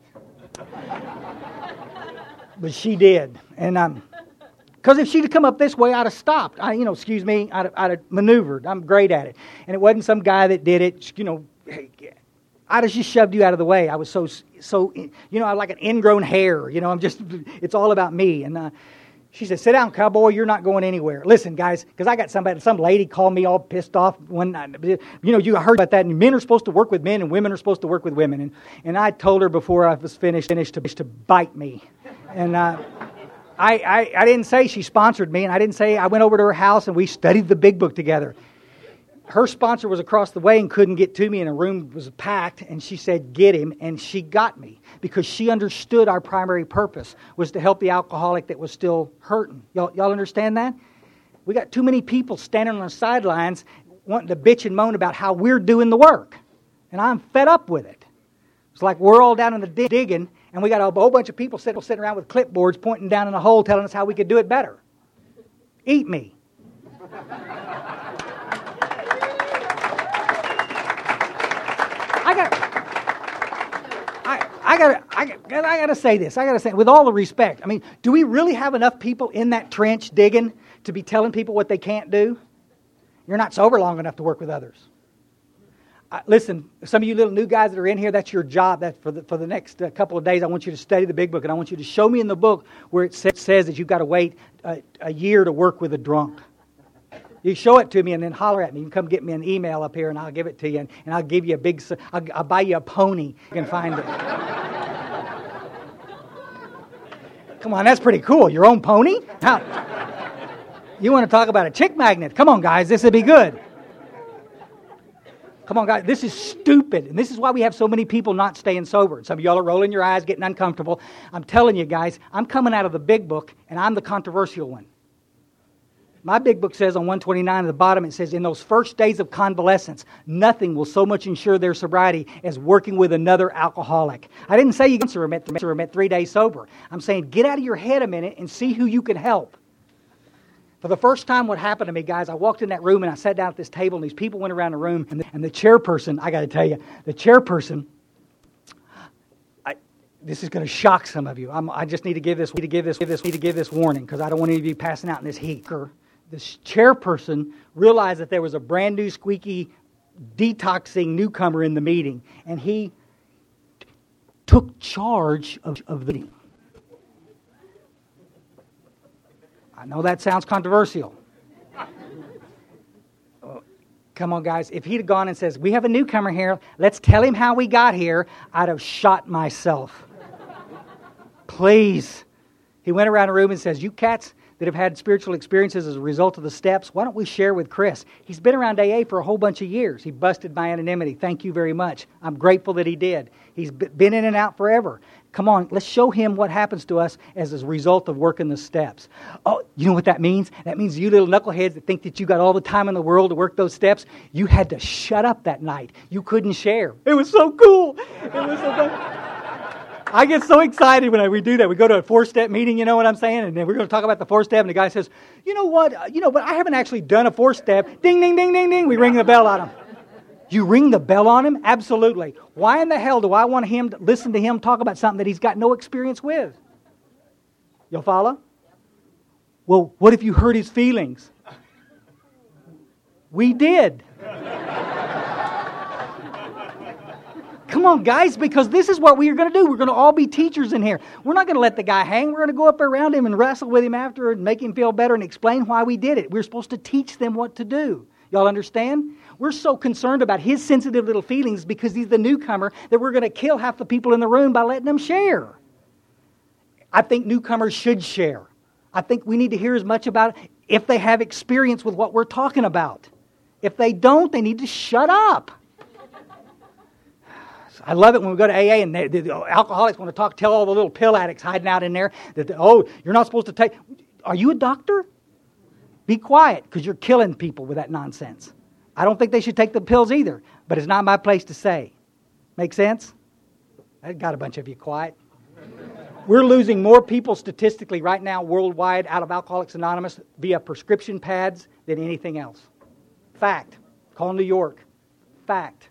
But she did. And um. Because if she'd have come up this way, I'd have stopped. I, you know, excuse me, I'd have, I'd have maneuvered. I'm great at it. And it wasn't some guy that did it. You know, I'd have just shoved you out of the way. I was so, so, you know, I'm like an ingrown hair. You know, I'm just, it's all about me. And uh, she said, "Sit down, cowboy. You're not going anywhere." Listen, guys, because I got somebody, some lady called me all pissed off when, I, you know, you heard about that. And men are supposed to work with men, and women are supposed to work with women. And and I told her before I was finished, finished to, to bite me. And uh, I, I, I didn't say she sponsored me, and I didn't say I went over to her house and we studied the big book together. Her sponsor was across the way and couldn't get to me, and a room was packed, and she said, "Get him," and she got me because she understood our primary purpose was to help the alcoholic that was still hurting. Y'all, y'all understand that? We got too many people standing on the sidelines wanting to bitch and moan about how we're doing the work, and I'm fed up with it. It's like we're all down in the dig- digging, and we got a whole bunch of people sitting, sitting around with clipboards pointing down in a hole telling us how we could do it better. Eat me. I got, I, I got, I got, I got to say this. I got to say, with all the respect, I mean, do we really have enough people in that trench digging to be telling people what they can't do? You're not sober long enough to work with others. Uh, listen, some of you little new guys that are in here, that's your job. That for the for the next uh, couple of days, I want you to study the big book, and I want you to show me in the book where it sa- says that you've got to wait uh, a year to work with a drunk. You show it to me and then holler at me. You can come get me an email up here and I'll give it to you. And, and I'll give you a big, I'll, I'll buy you a pony. You can find it. Come on, that's pretty cool. Your own pony? How? You want to talk about a chick magnet? Come on, guys, this would be good. Come on, guys, this is stupid. And this is why we have so many people not staying sober. Some of y'all are rolling your eyes, getting uncomfortable. I'm telling you, guys, I'm coming out of the big book, and I'm the controversial one. My big book says on one twenty-nine at the bottom, it says, in those first days of convalescence, nothing will so much ensure their sobriety as working with another alcoholic. I didn't say you can remit three days sober. I'm saying get out of your head a minute and see who you can help. For the first time, what happened to me, guys, I walked in that room and I sat down at this table and these people went around the room and the, and the chairperson, I got to tell you, the chairperson, I, this is going to shock some of you. I'm, I just need to give this, need to give this, give this, need to give this warning because I don't want any of you passing out in this heat. This chairperson realized that there was a brand new squeaky detoxing newcomer in the meeting, and he t- took charge of, of the meeting. I know that sounds controversial. Oh, come on, guys. If he'd have gone and says, we have a newcomer here, let's tell him how we got here, I'd have shot myself. Please. He went around the room and says, you cats that have had spiritual experiences as a result of the steps, why don't we share with Chris? He's been around A A for a whole bunch of years. He busted my anonymity. Thank you very much. I'm grateful that he did. He's been in and out forever. Come on, let's show him what happens to us as a result of working the steps. Oh, you know what that means? That means you little knuckleheads that think that you got all the time in the world to work those steps, you had to shut up that night. You couldn't share. It was so cool. It was so fun. I get so excited when I, we do that. We go to a four-step meeting, you know what I'm saying? And then we're going to talk about the four-step, and the guy says, you know what? Uh, you know, but I haven't actually done a four-step. Ding, ding, ding, ding, ding. We ring the bell on him. You ring the bell on him? Absolutely. Why in the hell do I want him to listen to him talk about something that he's got no experience with? You'll follow? Well, what if you hurt his feelings? We did. Come on, guys, because this is what we are going to do. We're going to all be teachers in here. We're not going to let the guy hang. We're going to go up around him and wrestle with him after and make him feel better and explain why we did it. We're supposed to teach them what to do. Y'all understand? We're so concerned about his sensitive little feelings because he's the newcomer that we're going to kill half the people in the room by letting them share. I think newcomers should share. I think we need to hear as much about it if they have experience with what we're talking about. If they don't, they need to shut up. I love it when we go to A A and they, the, the alcoholics want to talk, tell all the little pill addicts hiding out in there that, oh, you're not supposed to take. Are you a doctor? Be quiet because you're killing people with that nonsense. I don't think they should take the pills either, but it's not my place to say. Make sense? I got a bunch of you quiet. We're losing more people statistically right now worldwide out of Alcoholics Anonymous via prescription pads than anything else. Fact. Call New York. Fact.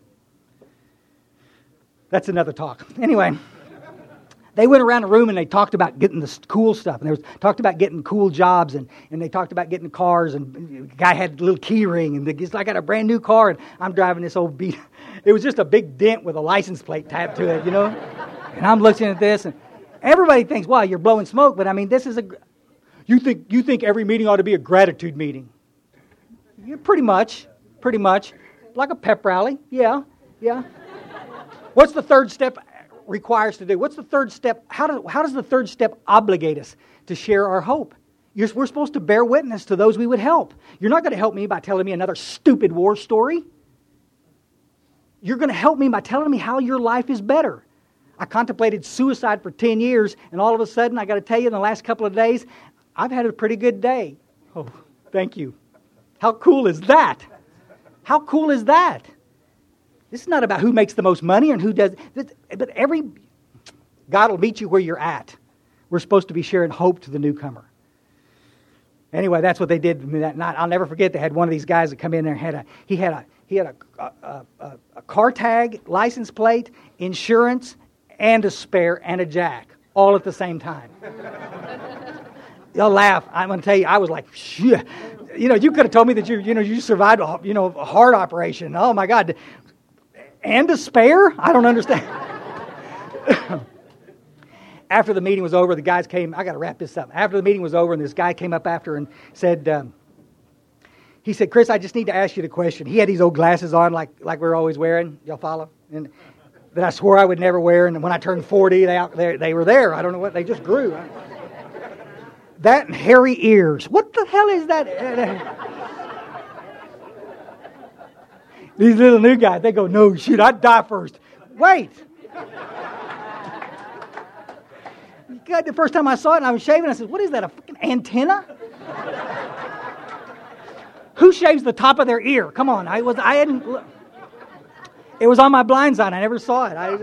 That's another talk. Anyway, they went around the room and they talked about getting the cool stuff. And they was, talked about getting cool jobs and, and they talked about getting cars. And the guy had a little key ring and he's like, I got a brand new car and I'm driving this old beat. It was just a big dent with a license plate tapped to it, you know. And I'm looking at this and everybody thinks, wow, you're blowing smoke. But I mean, this is a, you think, you think every meeting ought to be a gratitude meeting. Yeah, pretty much, pretty much. Like a pep rally, yeah, yeah. What's the third step require us to do? What's the third step? How, do, how does the third step obligate us to share our hope? You're, we're supposed to bear witness to those we would help. You're not going to help me by telling me another stupid war story. You're going to help me by telling me how your life is better. I contemplated suicide for ten years, and all of a sudden, I got to tell you, in the last couple of days, I've had a pretty good day. Oh, thank you. How cool is that? How cool is that? This is not about who makes the most money and who does, but every, God will meet you where you're at. We're supposed to be sharing hope to the newcomer. Anyway, that's what they did to me that night. I'll never forget. They had one of these guys that come in there and had a, he had a, he had a, a, a, a car tag, license plate, insurance, and a spare and a jack, all at the same time. Y'all laugh. I'm going to tell you, I was like, shit. You know, you could have told me that you, you know, you survived a, you know, a heart operation. Oh my God. And a spare? I don't understand. After the meeting was over, the guys came, I got to wrap this up. After the meeting was over, and this guy came up after and said, um, he said, Chris, I just need to ask you the question. He had these old glasses on like like we're always wearing. Y'all follow? And that I swore I would never wear. And when I turned forty, they, they, they were there. I don't know what. They just grew. That and hairy ears. What the hell is that? These little new guys, they go, no, shoot, I'd die first. Wait. God, the first time I saw it and I was shaving, I said, what is that, a fucking antenna? Who shaves the top of their ear? Come on, I was, I hadn't, it was on my blind side, I never saw it. I,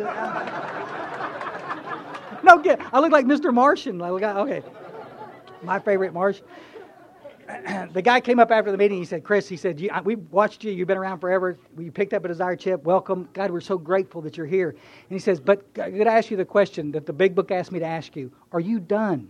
I no, get, I look like Mister Martian. I look, okay, my favorite Martian. The guy came up after the meeting. He said, Chris, he said, we watched you. You've been around forever. You picked up a Desire chip. Welcome. God, we're so grateful that you're here. And he says, but I'm going to ask you the question that the big book asked me to ask you. Are you done?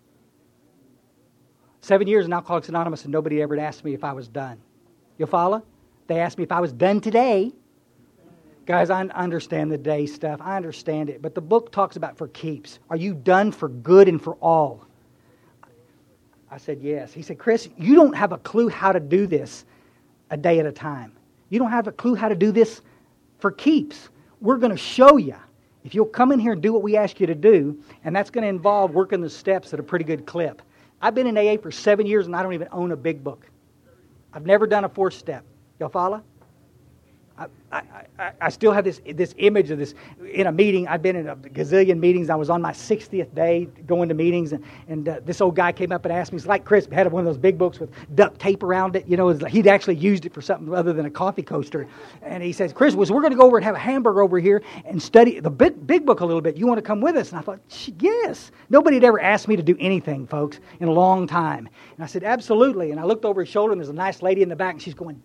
Seven years in Alcoholics Anonymous, and nobody ever asked me if I was done. You follow? They asked me if I was done today. Guys, I understand the day stuff. I understand it. But the book talks about for keeps. Are you done for good and for all? I said, yes. He said, Chris, you don't have a clue how to do this a day at a time. You don't have a clue how to do this for keeps. We're going to show you. If you'll come in here and do what we ask you to do, and that's going to involve working the steps at a pretty good clip. I've been in A A for seven years, and I don't even own a big book. I've never done a fourth step. Y'all follow? I, I, I, I still have this this image of this in a meeting. I've been in a gazillion meetings. I was on my sixtieth day going to meetings, and, and uh, this old guy came up and asked me, it's like Chris, had one of those big books with duct tape around it. You know, like he'd actually used it for something other than a coffee coaster. And he says, Chris, was we're going to go over and have a hamburger over here and study the big, big book a little bit. You want to come with us? And I thought, yes. Nobody had ever asked me to do anything, folks, in a long time. And I said, absolutely. And I looked over his shoulder, and there's a nice lady in the back, and she's going,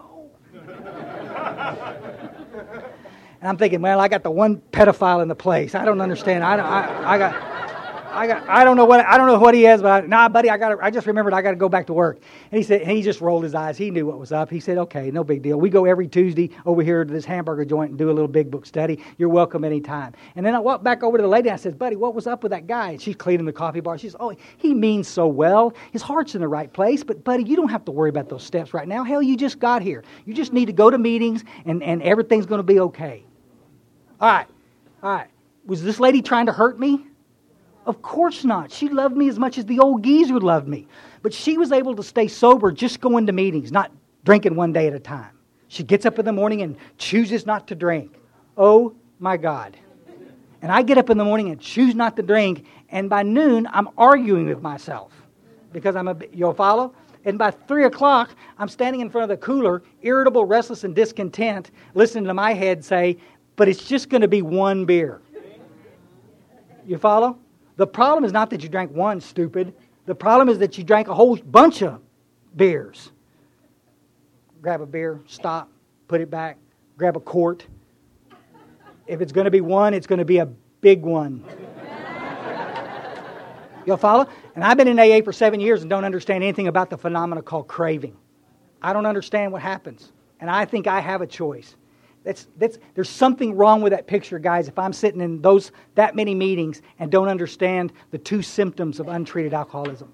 and I'm thinking, well, I got the one pedophile in the place. I don't understand. I, I, I got, I got, I don't know what, I don't know what he is, but I, nah, buddy, I got, I just remembered I got to go back to work. And he said, and he just rolled his eyes. He knew what was up. He said, okay, no big deal. We go every Tuesday over here to this hamburger joint and do a little big book study. You're welcome anytime. And then I walked back over to the lady. And I said, buddy, what was up with that guy? And she's cleaning the coffee bar. She says, oh, he means so well. His heart's in the right place. But buddy, you don't have to worry about those steps right now. Hell, you just got here. You just need to go to meetings, and, and everything's going to be okay. All right, all right. Was this lady trying to hurt me? Of course not. She loved me as much as the old geezer loved me. But she was able to stay sober just going to meetings, not drinking one day at a time. She gets up in the morning and chooses not to drink. Oh, my God. And I get up in the morning and choose not to drink, and by noon, I'm arguing with myself because I'm a, you'll follow? And by three o'clock, I'm standing in front of the cooler, irritable, restless, and discontent, listening to my head say, but it's just going to be one beer. You follow? The problem is not that you drank one, stupid. The problem is that you drank a whole bunch of beers. Grab a beer, stop, put it back, grab a quart. If it's going to be one, it's going to be a big one. You'll follow? And I've been in A A for seven years and don't understand anything about the phenomena called craving. I don't understand what happens. And I think I have a choice. That's, that's, there's something wrong with that picture, guys, if I'm sitting in those that many meetings and don't understand the two symptoms of untreated alcoholism.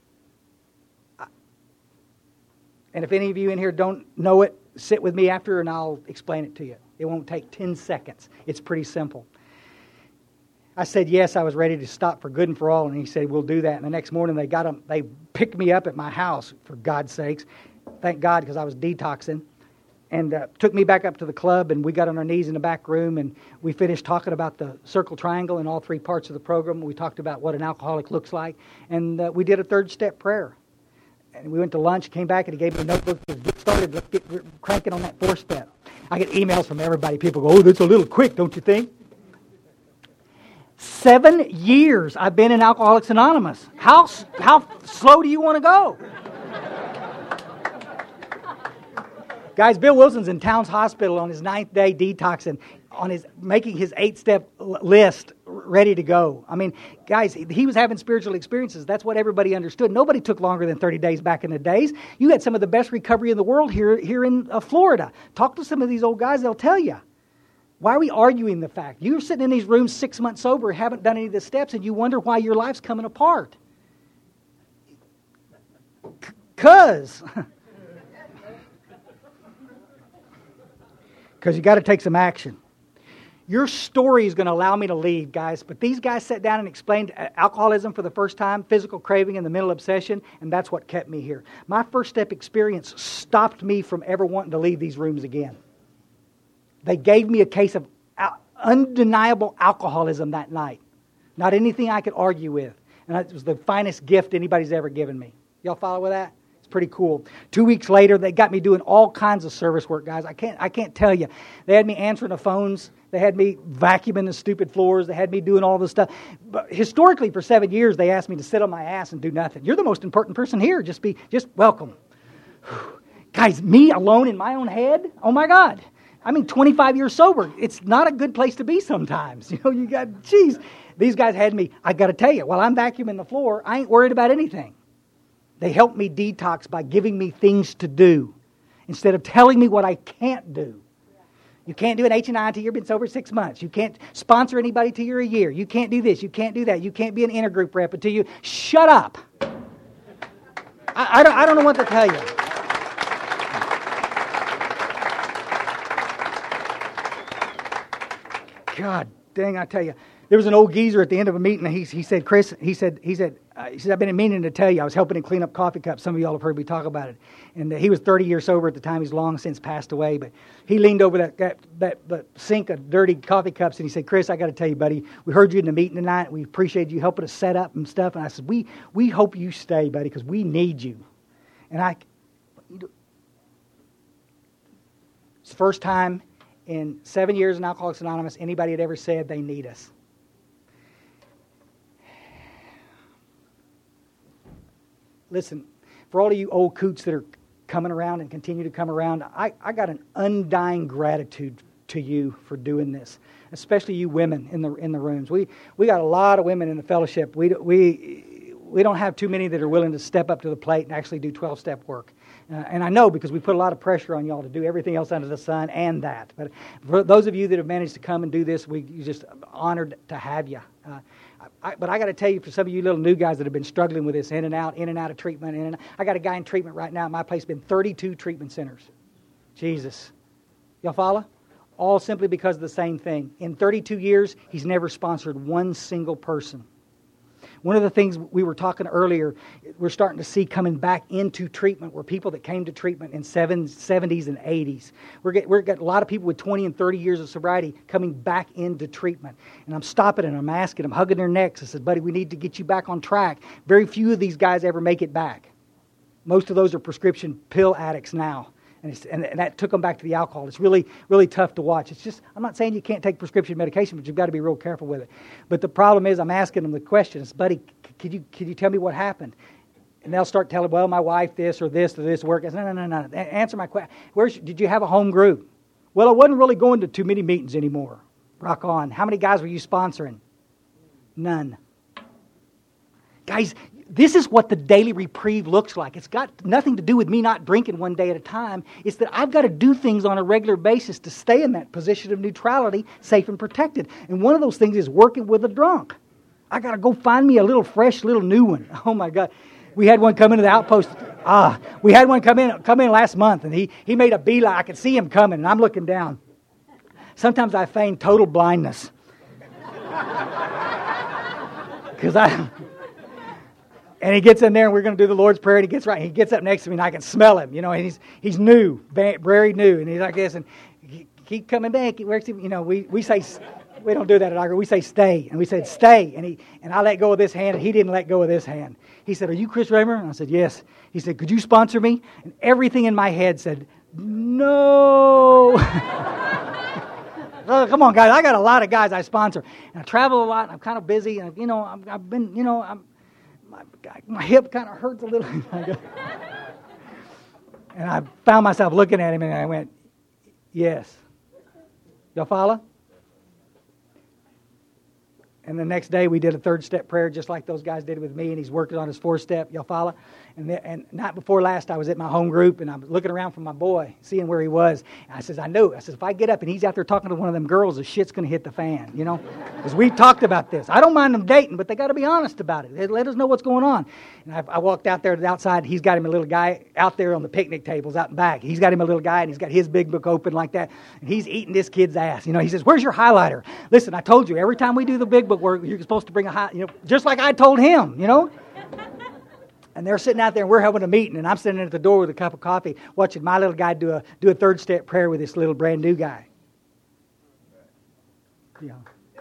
And if any of you in here don't know it, sit with me after and I'll explain it to you. It won't take ten seconds. It's pretty simple. I said, yes, I was ready to stop for good and for all, and he said, we'll do that. And the next morning they got him, they picked me up at my house, for God's sakes. Thank God, because I was detoxing. And uh, took me back up to the club, and we got on our knees in the back room, and we finished talking about the circle triangle and all three parts of the program. We talked about what an alcoholic looks like, and uh, we did a third step prayer. And we went to lunch, came back, and he gave me a notebook. Said, get started, let's get cranking on that fourth step. I get emails from everybody. People go, oh, that's a little quick, don't you think? Seven years I've been in Alcoholics Anonymous. How, how slow do you want to go? Guys, Bill Wilson's in Towns Hospital on his ninth day detoxing, on his making his eight-step list ready to go. I mean, guys, he was having spiritual experiences. That's what everybody understood. Nobody took longer than thirty days back in the days. You had some of the best recovery in the world here, here in uh, Florida. Talk to some of these old guys, they'll tell you. Why are we arguing the fact? You're sitting in these rooms six months sober, haven't done any of the steps, and you wonder why your life's coming apart. Because... because you got to take some action. Your story is going to allow me to leave, guys. But these guys sat down and explained alcoholism for the first time, physical craving and the mental obsession, and that's what kept me here. My first step experience stopped me from ever wanting to leave these rooms again. They gave me a case of undeniable alcoholism that night. Not anything I could argue with. And it was the finest gift anybody's ever given me. Y'all follow with that? Pretty cool. Two weeks later, they got me doing all kinds of service work, guys. I can't I can't tell you. They had me answering the phones. They had me vacuuming the stupid floors. They had me doing all this stuff. But historically, for seven years, they asked me to sit on my ass and do nothing. You're the most important person here. Just be, just welcome. Guys, me alone in my own head? Oh my God. I mean, twenty-five years sober. It's not a good place to be sometimes. You know, you got, geez. These guys had me, I got to tell you, while I'm vacuuming the floor, I ain't worried about anything. They helped me detox by giving me things to do instead of telling me what I can't do. You can't do an H and I until you've been sober six months. You can't sponsor anybody till you're a year. You can't do this. You can't do that. You can't be an intergroup rep until you... Shut up. I, I, don't, I don't know what to tell you. God dang, I tell you. There was an old geezer at the end of a meeting, and he, he said, Chris, he said, he said, uh, he said, I've been meaning to tell you, I was helping him clean up coffee cups. Some of y'all have heard me talk about it. And uh, he was thirty years sober at the time. He's long since passed away. But he leaned over that, that, that, that sink of dirty coffee cups, and he said, Chris, I got to tell you, buddy, we heard you in the meeting tonight. We appreciate you helping us set up and stuff. And I said, we we hope you stay, buddy, because we need you. And I, it's the first time in seven years in Alcoholics Anonymous anybody had ever said they need us. Listen, for all of you old coots that are coming around and continue to come around, I, I got an undying gratitude to you for doing this, especially you women in the in the rooms. We we got a lot of women in the fellowship. We we we don't have too many that are willing to step up to the plate and actually do twelve-step work. Uh, and I know because we put a lot of pressure on y'all to do everything else under the sun and that. But for those of you that have managed to come and do this, we are just honored to have you. Uh, I, but I got to tell you, for some of you little new guys that have been struggling with this, in and out, in and out of treatment, in and out, I got a guy in treatment right now at my place, been thirty-two treatment centers. Jesus. Y'all follow? All simply because of the same thing. In thirty-two years, he's never sponsored one single person. One of the things we were talking earlier, we're starting to see coming back into treatment were people that came to treatment in seventies and eighties. We're getting, we're getting a lot of people with twenty and thirty years of sobriety coming back into treatment. And I'm stopping and I'm asking them, hugging their necks. I said, buddy, we need to get you back on track. Very few of these guys ever make it back. Most of those are prescription pill addicts now. And, it's, and that took them back to the alcohol. It's really, really tough to watch. It's just, I'm not saying you can't take prescription medication, but you've got to be real careful with it. But the problem is, I'm asking them the questions, buddy, could you could you tell me what happened? And they'll start telling, well, my wife this or this or this work. I said, no, no, no, no. Answer my question. Where's, did you have a home group? Well, I wasn't really going to too many meetings anymore. Rock on. How many guys were you sponsoring? None. Guys, this is what the daily reprieve looks like. It's got nothing to do with me not drinking one day at a time. It's that I've got to do things on a regular basis to stay in that position of neutrality, safe and protected. And one of those things is working with a drunk. I got to go find me a little fresh, little new one. Oh my God. We had one come into the outpost. Ah, we had one come in come in last month, and he, he made a beeline. I could see him coming, and I'm looking down. Sometimes I feign total blindness. Because I... And he gets in there, and we're going to do the Lord's Prayer, and he gets right. And he gets up next to me, and I can smell him. You know, and he's he's new, very new, and he's like this, and he keep coming back. He works, you know, we, we say we don't do that at our group. We say stay, and we said stay, and he and I let go of this hand, and he didn't let go of this hand. He said, "Are you Chris Raymer?" And I said, "Yes." He said, "Could you sponsor me?" And everything in my head said, "No." Oh, come on, guys! I got a lot of guys I sponsor, and I travel a lot. And I'm kind of busy, and you know, I'm, I've been, you know, I'm. My, my hip kind of hurts a little. And I found myself looking at him, and I went, yes. Y'all follow? And the next day we did a third step prayer just like those guys did with me, and he's working on his fourth step. Y'all follow? And, the, and night before last, I was at my home group, and I'm looking around for my boy, seeing where he was. And I says, I know. I says, if I get up and he's out there talking to one of them girls, the shit's going to hit the fan, you know? Because we talked about this. I don't mind them dating, but they got to be honest about it. They let us know what's going on. And I, I walked out there to the outside. He's got him a little guy out there on the picnic tables out in back. He's got him a little guy, and he's got his big book open like that. And he's eating this kid's ass. You know, he says, where's your highlighter? Listen, I told you, every time we do the big book work, you're supposed to bring a high, you know, just like I told him, you know? And they're sitting out there, and we're having a meeting, and I'm sitting at the door with a cup of coffee, watching my little guy do a do a third step prayer with this little brand new guy. Yeah.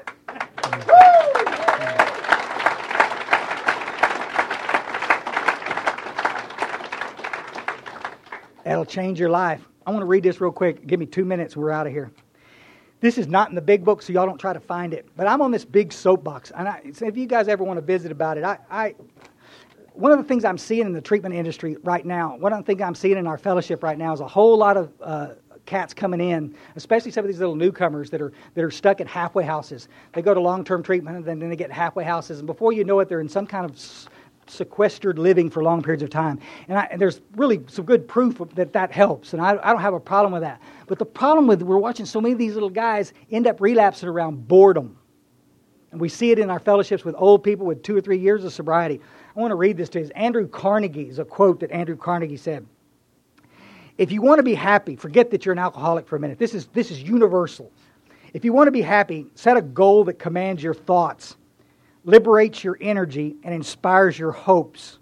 That'll change your life. I want to read this real quick. Give me two minutes, and we're out of here. This is not in the big book, so y'all don't try to find it. But I'm on this big soapbox, and I, so if you guys ever want to visit about it, I. I One of the things I'm seeing in the treatment industry right now, one of the things I'm seeing in our fellowship right now is a whole lot of uh, cats coming in, especially some of these little newcomers that are that are stuck at halfway houses. They go to long-term treatment, and then, then they get halfway houses, and before you know it, they're in some kind of s- sequestered living for long periods of time. And, I, and there's really some good proof that that helps, and I, I don't have a problem with that. But the problem with we're watching so many of these little guys end up relapsing around boredom. And we see it in our fellowships with old people with two or three years of sobriety. I want to read this to you. Andrew Carnegie is a quote that Andrew Carnegie said. If you want to be happy, forget that you're an alcoholic for a minute. This is this is universal. If you want to be happy, set a goal that commands your thoughts, liberates your energy, and inspires your hopes.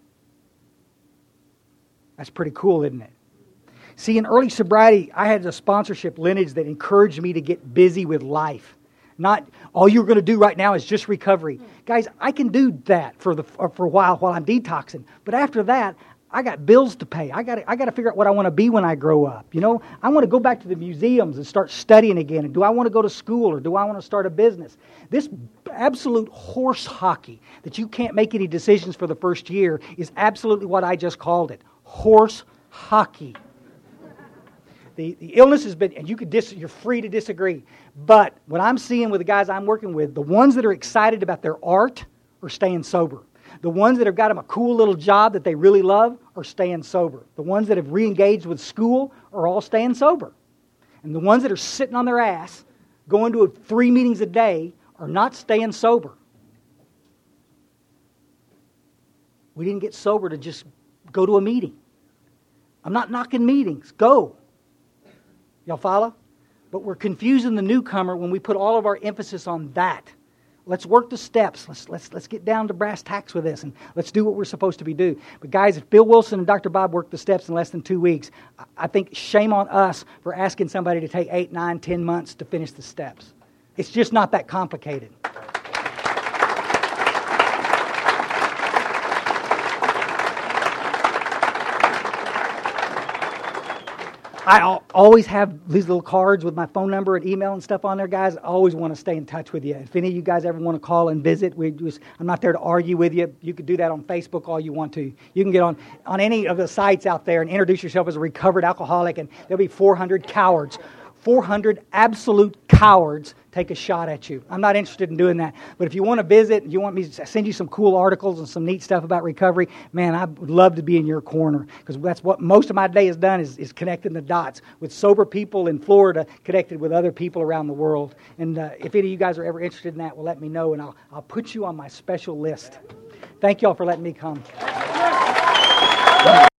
That's pretty cool, isn't it? See, in early sobriety, I had a sponsorship lineage that encouraged me to get busy with life. Not all you're going to do right now is just recovery. Guys, I can do that for the for a while while I'm detoxing. But after that, I got bills to pay. I got I got to figure out what I want to be when I grow up. You know, I want to go back to the museums and start studying again. And do I want to go to school or do I want to start a business? This absolute horse hockey that you can't make any decisions for the first year is absolutely what I just called it. Horse hockey. The, the illness has been, and you could dis, you're free to disagree, but what I'm seeing with the guys I'm working with, the ones that are excited about their art are staying sober. The ones that have got them a cool little job that they really love are staying sober. The ones that have re-engaged with school are all staying sober. And the ones that are sitting on their ass, going to three meetings a day, are not staying sober. We didn't get sober to just go to a meeting. I'm not knocking meetings. Go. Y'all follow? But we're confusing the newcomer when we put all of our emphasis on that. Let's work the steps. Let's let's let's get down to brass tacks with this, and let's do what we're supposed to be do. But guys, if Bill Wilson and Doctor Bob worked the steps in less than two weeks, I think shame on us for asking somebody to take eight, nine, ten months to finish the steps. It's just not that complicated. I always have these little cards with my phone number and email and stuff on there, guys. I always want to stay in touch with you. If any of you guys ever want to call and visit, we just, I'm not there to argue with you. You could do that on Facebook all you want to. You can get on, on any of the sites out there and introduce yourself as a recovered alcoholic, and there'll be four hundred cowards. four hundred absolute cowards take a shot at you. I'm not interested in doing that. But if you want to visit, and you want me to send you some cool articles and some neat stuff about recovery, man, I would love to be in your corner, because that's what most of my day has done is, is connecting the dots with sober people in Florida connected with other people around the world. And uh, if any of you guys are ever interested in that, well, let me know, and I'll, I'll put you on my special list. Thank you all for letting me come.